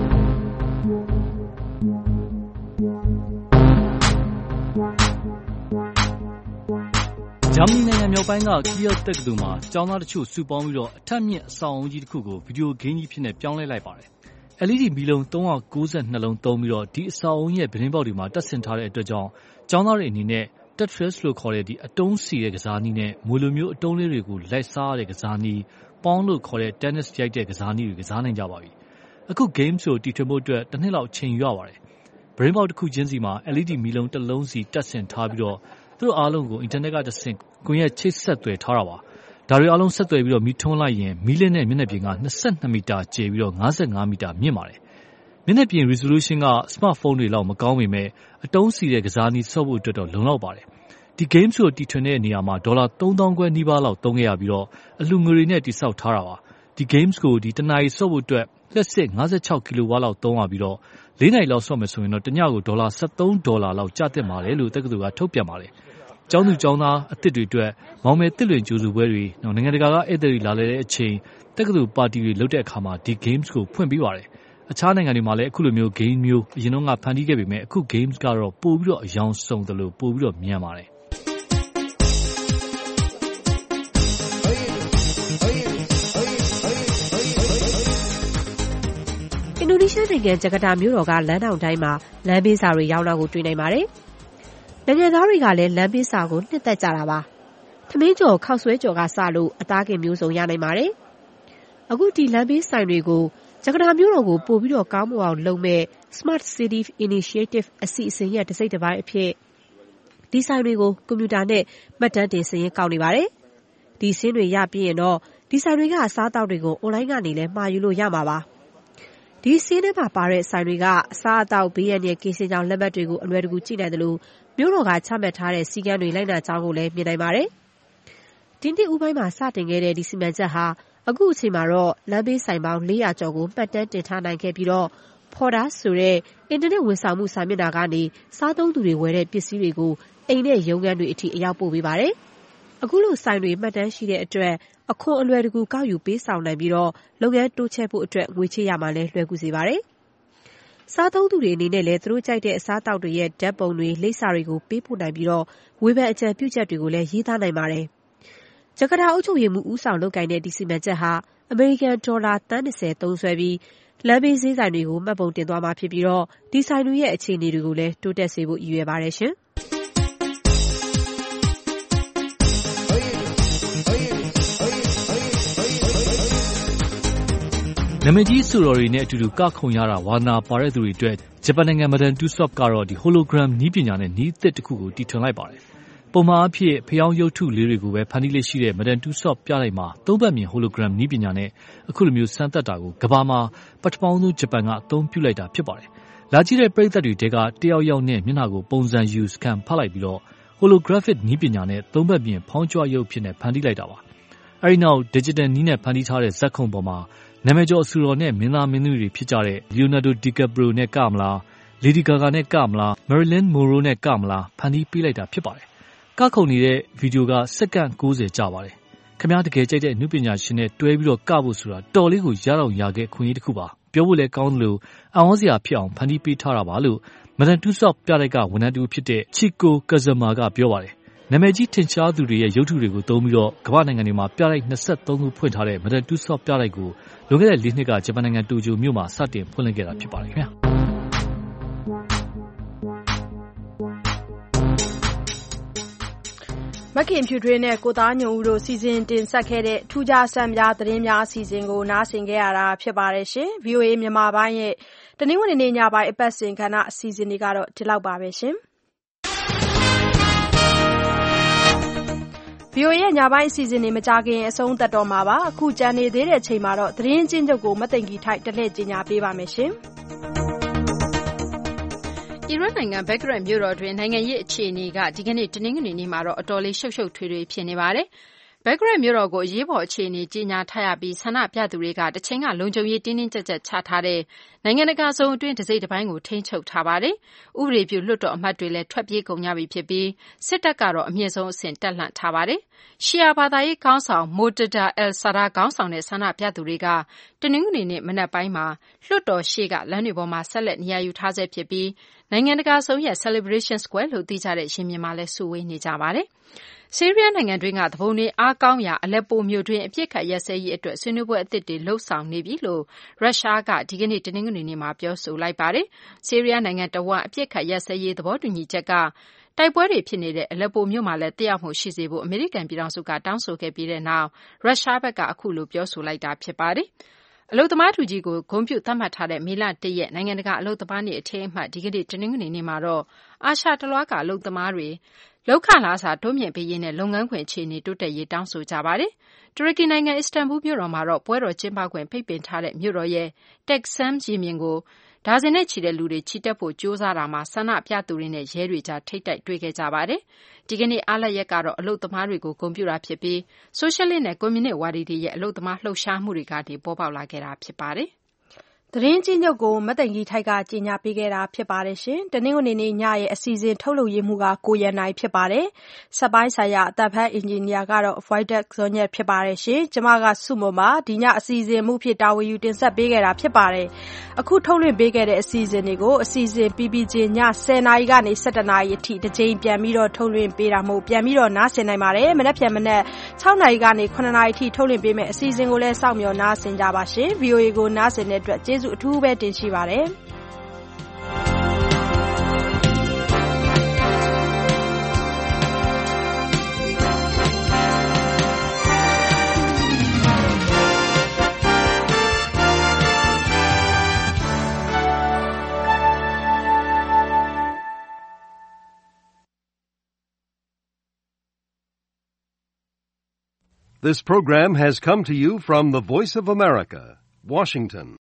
ဂျာမနီနိုင်ငံမြောက်ပိုင်းကကီယက်တက္ကသိုလ်မှာကျောင်းသားတချို့စုပေါင်းပြီးတော့အထက်မြင့်အဆောက်အအုံကြီးတစ်ခုကိုဗီဒီယိုဂိမ်းကြီးဖြစ်နေပြောင်းလဲလိုက်ပါတယ်။ အယ်လ် အီ ဒီ မီးလုံးသုံးရာကိုးဆယ်နှစ်လုံးသုံးပြီးတော့ဒီအဆောက်အအုံရဲ့ပြတင်းပေါက်တွေမှာတပ်ဆင်ထားတဲ့အတွက်ကြောင့်ကျောင်းသားတွေအနေနဲ့ Tetris လို့ခေါ်တဲ့ဒီအတုံးစီတဲ့ကစားနည်းနဲ့မွေလိုမျိုးအတုံးလေးတွေကိုလိုက်စားတဲ့ကစားနည်းပေါင်းလို့ခေါ်တဲ့ tennis ရိုက်တဲ့ကစားနည်းတွေကစားနိုင်ကြပါပြီ။အခု game ဆိုတီထွင်ဖို့အတွက်တစ်နှစ်လောက်ချိန်ယူရပါတယ်။ပြတင်းပေါက်တစ်ခုချင်းစီမှာ အယ်လ် အီ ဒီ မီးလုံးတစ်လုံးစီတပ်ဆင်ထားပြီးတော့သူတို့အားလုံးကိုအင်တာနက်ကတဆင့်ကွန်ရက်ချိတ်ဆက်သွယ်ထားတာပါ။ဒါတွေအားလုံးဆက်သွယ်ပြီးတော့မီးထွန်းလိုက်ရင်မီးလင်းတဲ့မျက်နှာပြင်က၂၂မီတာကျယ်ပြီးတော့၅၅မီတာမြင့်ပါတယ်။မျက်နှာပြင် resolution က smartphone တွေလောက်မကောင်းပေမဲ့အတုံးစီတဲ့ကစားနည်းဆော့ဖို့အတွက်တော့လုံလောက်ပါတယ်။ဒီ game ဆိုတီထွင်တဲ့နေရာမှာဒေါ်လာသုံးသောင်းခွဲနီးပါးလောက်သုံးခဲ့ရပြီးတော့အလှငွေတွေနဲ့တိစောက်ထားတာပါ။ဒီ games ကိုဒီတနာရီဆော့ဖို့အတွက်လျှပ်စစ်၅၆ကီလိုဝါလောက်သုံးရပြီးတော့လေးနာရီလောက်ဆော့မယ်ဆိုရင်တော့တညကိုဒေါ်လာ၁၃ဒေါ်လာလောက်ကျသင့်ပါတယ်လို့တက္ကသိုလ်ကထုတ်ပြန်ပါတယ်။ကျောင်းသူကျောင်းသားအသစ်တွေအတွက်မောင်မယ်တစ်လွင်ကြိုးစုပွဲတွေနိုင်ငံတကာကဧည့်သည်တွေလာလည်တဲ့အချိန်တက္ကသိုလ်ပါတီတွေလုပ်တဲ့အခါမှာဒီ games ကိုဖွင့်ပေးပါတယ်။အခြားနိုင်ငံတွေမှာလည်းအခုလိုမျိုး game မျိုးအရင်တော့ကဖန်တီးခဲ့ပေမဲ့အခု games ကတော့ပို့ပြီးတော့အယောင်စုံတယ်လို့ပို့ပြီးတော့မြန်ပါတယ်။အင်ဒိုနီးရှားနိုင်ငံဂျကာတာမြို့တော်ကလမ်းတောင်တိုင်းမှာလမ်းဘေးစာတွေရောင်းတာကိုတွေ့နိုင်ပါတယ်။နိုင်ငံသားတွေကလည်းလမ်းဘေးစာကိုနှစ်သက်ကြတာပါ။သမင်းကျော်ခောက်ဆွဲကျော်ကစလို့အသားကင်မျိုးစုံရနိုင်ပါတယ်။အခုဒီလမ်းဘေးဆိုင်တွေကိုဂျကာတာမြို့တော်ကိုပို့ပြီးတော့ကောင်းမွန်အောင်လုပ်မဲ့ Smart City Initiative အစီအစဉ်ရဲ့တစ်စိတ်တစ်ပိုင်းအဖြစ်ဒီဆိုင်တွေကိုကွန်ပျူတာနဲ့မှတ်တမ်းတင်စာရင်းကောက်နေပါတယ်။ဒီစင်းတွေရပြီးရင်တော့ဒီဆိုင်တွေကအစားအသောက်တွေကိုအွန်လိုင်းကနေလည်းမှာယူလို့ရမှာပါ။ဒီစင်းထဲမှာပါတဲ့ဆိုင်တွေကအစားအသောက်ဘေးရန်ရဲ့ကင်းစင်ကြောင်လက်မှတ်တွေကိုအလွယ်တကူကြည့်နိုင်တယ်လို့မြို့တော်ကချမှတ်ထားတဲ့စီကံတွေလိုက်နာကြောင်းကိုလည်းမြင်နိုင်ပါတယ်။ဒီနှစ်ဦးပိုင်းမှာစတင်ခဲ့တဲ့ဒီစီမံချက်ဟာအခုအချိန်မှာတော့လမ်းဘေးဆိုင်ပေါင်းလေးရာကျော်ကိုမှတ်တမ်းတင်ထားနိုင်ခဲ့ပြီးတော့ဖော်တာဆိုတဲ့အင်တာနက်ဝန်ဆောင်မှုစာမျက်နှာကနေစားသုံးသူတွေဝယ်တဲ့ပစ္စည်းတွေကိုအိမ်နဲ့ရုံးခန်းတွေအထိအရောက်ပို့ပေးပါတယ်။အခုလိုဆိုင်တွေမှတ်တမ်းရှိတဲ့အတွက်အခွန်အလွယ်တကူကောက်ယူပေးဆောင်နိုင်ပြီးတော့လုပ်ငန်းတိုးချဲ့ဖို့အတွက်ငွေချေးရမှာလည်းလွယ်ကူစေပါတယ်။စားသုံးသူတွေအနေနဲ့လည်းသူတို့ကြိုက်တဲ့အစားအသောက်တွေရဲ့ဓာတ်ပုံတွေလိပ်စာတွေကိုပေးပို့နိုင်ပြီးတော့ဝေဖန်အကြံပြုချက်တွေကိုလည်းရေးသားနိုင်ပါတယ်။ဂျကာတာအုပ်ချုပ်ရေးမှူးဦးဆောင်လုပ်ကိုင်တဲ့ဒီစီမံချက်ဟာအမေရိကန်ဒေါ်လာသန်း၂၀သုံးစွဲပြီးလမ်းဘေးဈေးဆိုင်တွေကိုမှတ်ပုံတင်သွားမှာဖြစ်ပြီးတော့ဒီဆိုင်တွေရဲ့အခြေအနေတွေကိုလည်းတိုးတက်စေဖို့ရည်ရွယ်ပါတယ်ရှင်။နာမည်ကြီးဆိုတော်တွေနဲ့အတူတူကခုံရတာဝါနာပါတဲ့သူတွေအတွက်ဂျပန်နိုင်ငံမဒန်တူဆော့ကတော့ဒီ hologram နည်းပညာနဲ့နည်းသစ်တစ်ခုကိုတီထွင်လိုက်ပါတယ်။ပုံမှန်အဖြစ်ဖျောင်းရုပ်ထုလေးတွေကိုပဲဖန်တီးလေးရှိတဲ့မဒန်တူဆော့ပြလိုက်မှာသုံးဘက်မြင် hologram နည်းပညာနဲ့အခုလိုမျိုးစမ်းသပ်တာကိုကမ္ဘာမှာပထမဆုံးဂျပန်ကအသုံးပြုလိုက်တာဖြစ်ပါတယ်။လာကြည့်တဲ့ပရိသတ်တွေတဲကတယောက်ယောက်နဲ့မျက်နှာကိုပုံစံယူစကန်ဖတ်လိုက်ပြီးတော့ holographic နည်းပညာနဲ့သုံးဘက်မြင်ဖောင်းကြွရုပ်ဖြစ်နေဖန်တီးလိုက်တာပါ။အဲဒီနောက် digital နည်းနဲ့ဖန်တီးထားတဲ့ဇက်ခုံပေါ်မှာနာမည်ကျော်အဆူတော်နဲ့မင်းသားမင်းသမီးတွေဖြစ်ကြတဲ့ Leonardo DiCaprio နဲ့ကမလား Lady Gaga နဲ့ကမလား Marilyn Monroe နဲ့ကမလားဖန်တီးပေးလိုက်တာဖြစ်ပါတယ်။ကခုန်နေတဲ့ဗီဒီယိုကစက္ကန့်ကိုးဆယ်ကြာပါတယ်။ခင်ဗျားတကယ်ကြိုက်တဲ့နုပညာရှင်နဲ့တွဲပြီးတော့ကဖို့ဆိုတာတော်လေးကိုရတော့ရခဲ့ခွင့်ရတစ်ခုပါ။ပြောဖို့လည်းကောင်းတယ်လို့အံ့ဩစရာဖြစ်အောင်ဖန်တီးပေးထားတာပါလို့မဒန်တူဆော့ပြတဲ့ကဝန်ထမ်းတူဖြစ်တဲ့ Chico Kazama ကပြောပါတယ်။နာမည်ကြီးထင်ရှားသူတွေရဲ့ရုပ်ထုတွေကိုသုံးပြီးတော့ကမ္ဘာနိုင်ငံတွေမှာပြတိုက်၂၃ခုဖွင့်ထားတဲ့မဒန်တူဆော့ပြတိုက်ကိုလွန်ခဲ့တဲ့လေးနှစ်ကဂျပန်နိုင်ငံတိုကျိုမြို့မှာစတင်ဖွင့်လှစ်ခဲ့တာဖြစ်ပါတယ်ခင်ဗျာမခင်ဖြူထွေးနဲ့ကိုသားညုံဦးတို့စီစဉ်တင်ဆက်ခဲ့တဲ့ထူးခြားဆန်းပြသတင်းများအစီအစဉ်ကိုနားဆင်ခဲ့ရတာဖြစ်ပါတယ်ရှင်။ ဗွီအိုအေမြန်မာပိုင်းရဲ့တနင်္ဂနွေနေ့ညပိုင်းအပတ်စဉ်ကဏ္ဍအစီအစဉ်တွေကတော့ဒီလောက်ပါပဲရှင်။ဗွီအိုအေရဲ့ညပိုင်းအစီအစဉ်တွေမကြခင်အဆုံးသတ်တော့မှာပါ။အခုကြံနေသေးတဲ့အချိန်မှာတော့သတင်းချင်းချုပ်ကိုမသိင်္ဂီထိုက်တလှည့်ကြီးညာပေးပါမယ်ရှင်။အီရတ်နိုင်ငံဘက်ဂရတ်မြို့တော်တွင်နိုင်ငံရေးအခြေအနေကဒီကနေ့တနင်္ဂနွေနေ့မှာတော့အတော်လေးရှုပ်ရှုပ်ထွေးထွေးဖြစ်နေပါတယ်။ဘက်ဂရတ်မြို့တော်ကိုအရေးပေါ်အခြေအနေကြေညာထားရပြီးဆန္ဒပြသူတွေကတချိန်ကလုံခြုံရေးတင်းတင်းကြပ်ကြပ်ချထားတဲ့နိုင်ငံတကာစုံအတွင်းတစိမ့်တစ်ပိုင်းကိုထိန်းချုပ်ထားပါတယ်။ဥပဒေပြုလွှတ်တော်အမတ်တွေလည်းထွက်ပြေးကုန်ကြပြီဖြစ်ပြီးစစ်တပ်ကတော့အမြင့်ဆုံးအဆင့်တက်လှန့်ထားပါတယ်။ရှီယာဘာသာရေးခေါင်းဆောင်မိုတဒါအယ်ဆာဒါခေါင်းဆောင်တဲ့ဆန္ဒပြသူတွေကတနင်္ဂနွေနေ့မနက်ပိုင်းမှာလွှတ်တော်ရှေ့ကလမ်းတွေပေါ်မှာဆက်လက်နေရာယူထားဆဲဖြစ်ပြီးနိုင်ငံတကာစုံရဲ့ Celebration Square လို့သိကြတဲ့ရင်ပြင်မှာလည်းစုဝေးနေကြပါတယ်။ဆီးရီးယားနိုင်ငံတွင်းကသူပုန်တွေအားကောင်းရာအလက်ပိုမြို့တွင်းအပြစ်ခတ်ရက်စဲရေးအတွက်ဆွေးနွေးပွဲအသစ်တွေလှုပ်ဆောင်နေပြီလို့ရုရှားကဒီကနေ့တနင်္ဂနွေနေ့မှာပြောဆိုလိုက်ပါတယ်။ဆီးရီးယားနိုင်ငံတဝက်အပြစ်ခတ်ရက်စဲရေးသဘောတူညီချက်ကတိုက်ပွဲတွေဖြစ်နေတဲ့အလက်ပိုမြို့မှာလည်းတက်ရောက်မှုရှိစေဖို့အမေရိကန်ပြည်ထောင်စုကတောင်းဆိုခဲ့ပြီးတဲ့နောက်ရုရှားဘက်ကအခုလိုပြောဆိုလိုက်တာဖြစ်ပါတယ်။အလုသမားထုကြီးကိုဂုဏ်ပြုသတ်မှတ်ထားတဲ့မေလတရက်နိုင်ငံတကာအလုသမားနေ့အထိမ်းအမှတ်ဒီကနေ့တနင်္ဂနွေနေ့မှာတော့အာရှတလွှားကအလုသမားတွေလောက်ခလာစာတိုးမြင့်ပေးရေးနဲ့လုပ်ငန်းခွင်အခြေအနေတိုးတက်ရေးတောင်းဆိုကြပါတယ်။တူရကီနိုင်ငံအစ္စတန်ဘူလ်မြို့တော်မှာတော့ပွဲတော်ကျင်းပခွင့်ဖိတ်ပင်ထားတဲ့မြို့တော်ရဲ့ Taksim ရင်ပြင်ကိုဒါဇင်နဲ့ချီတဲ့လူတွေချီတက်ဖို့ကြိုးစားတာမှာဆန္ဒပြသူတွေနဲ့ရဲတွေကြားထိပ်တိုက်တွေ့ခဲ့ကြပါတယ်။ဒီကနေ့အားလပ်ရက်ကတော့အလုသမားတွေကိုဂုဏ်ပြုတာဖြစ်ပြီးဆိုရှယ်လစ်နဲ့ကွန်မြူနစ်ဝါဒီတွေရဲ့အလုသမားလှုပ်ရှားမှုတွေကနေပေါ်ပေါက်လာခဲ့တာဖြစ်ပါတယ်။သတင်းကြီးချုပ်ကိုမသိင်္ဂီထိုက်ကကြီးညာပေးခဲ့တာဖြစ်ပါတယ်ရှင်။တနင်္ဂနွေနေ့ညရဲ့အစီအစဉ်ထုတ်လုပ်ရေးမှုကကိုရန်နိုင်ဖြစ်ပါတယ်။စက်ပိုင်းဆိုင်ရာအသက်ဖက်အင်ဂျင်နီယာကတော့ Voidex ဇော်ညက်ဖြစ်ပါတယ်ရှင်။ကျမကစုမုံပါဒီညအစီအစဉ်မှုဖြစ်တာဝန်ယူတင်ဆက်ပေးခဲ့တာဖြစ်ပါတယ်။အခုထုတ်လွှင့်ပေးခဲ့တဲ့အစီအစဉ်တွေကိုအစီအစဉ် ပီ ပီ ဂျေ ညဆယ်နာရီကနေဆယ့်တစ်နာရီအထိတစ်ကြိမ်ပြန်ပြီးတော့ထုတ်လွှင့်ပေးတာမို့ပြန်ပြီးတော့နားဆင်နိုင်ပါတယ်။မနက်ဖြန်မနက်၆နာရီကနေခုနှစ်နာရီအထိထုတ်လွှင့်ပေးမယ်အစီအစဉ်ကိုလည်းစောင့်မျှော်နားဆင်ကြပါရှင်။ ဗွီအိုအေကိုနားဆင်တဲ့အတွက်ကျေးဇူးအထူးပဲတင်ရှိပါတယ်။ This program has come to you from the Voice of America, Washington.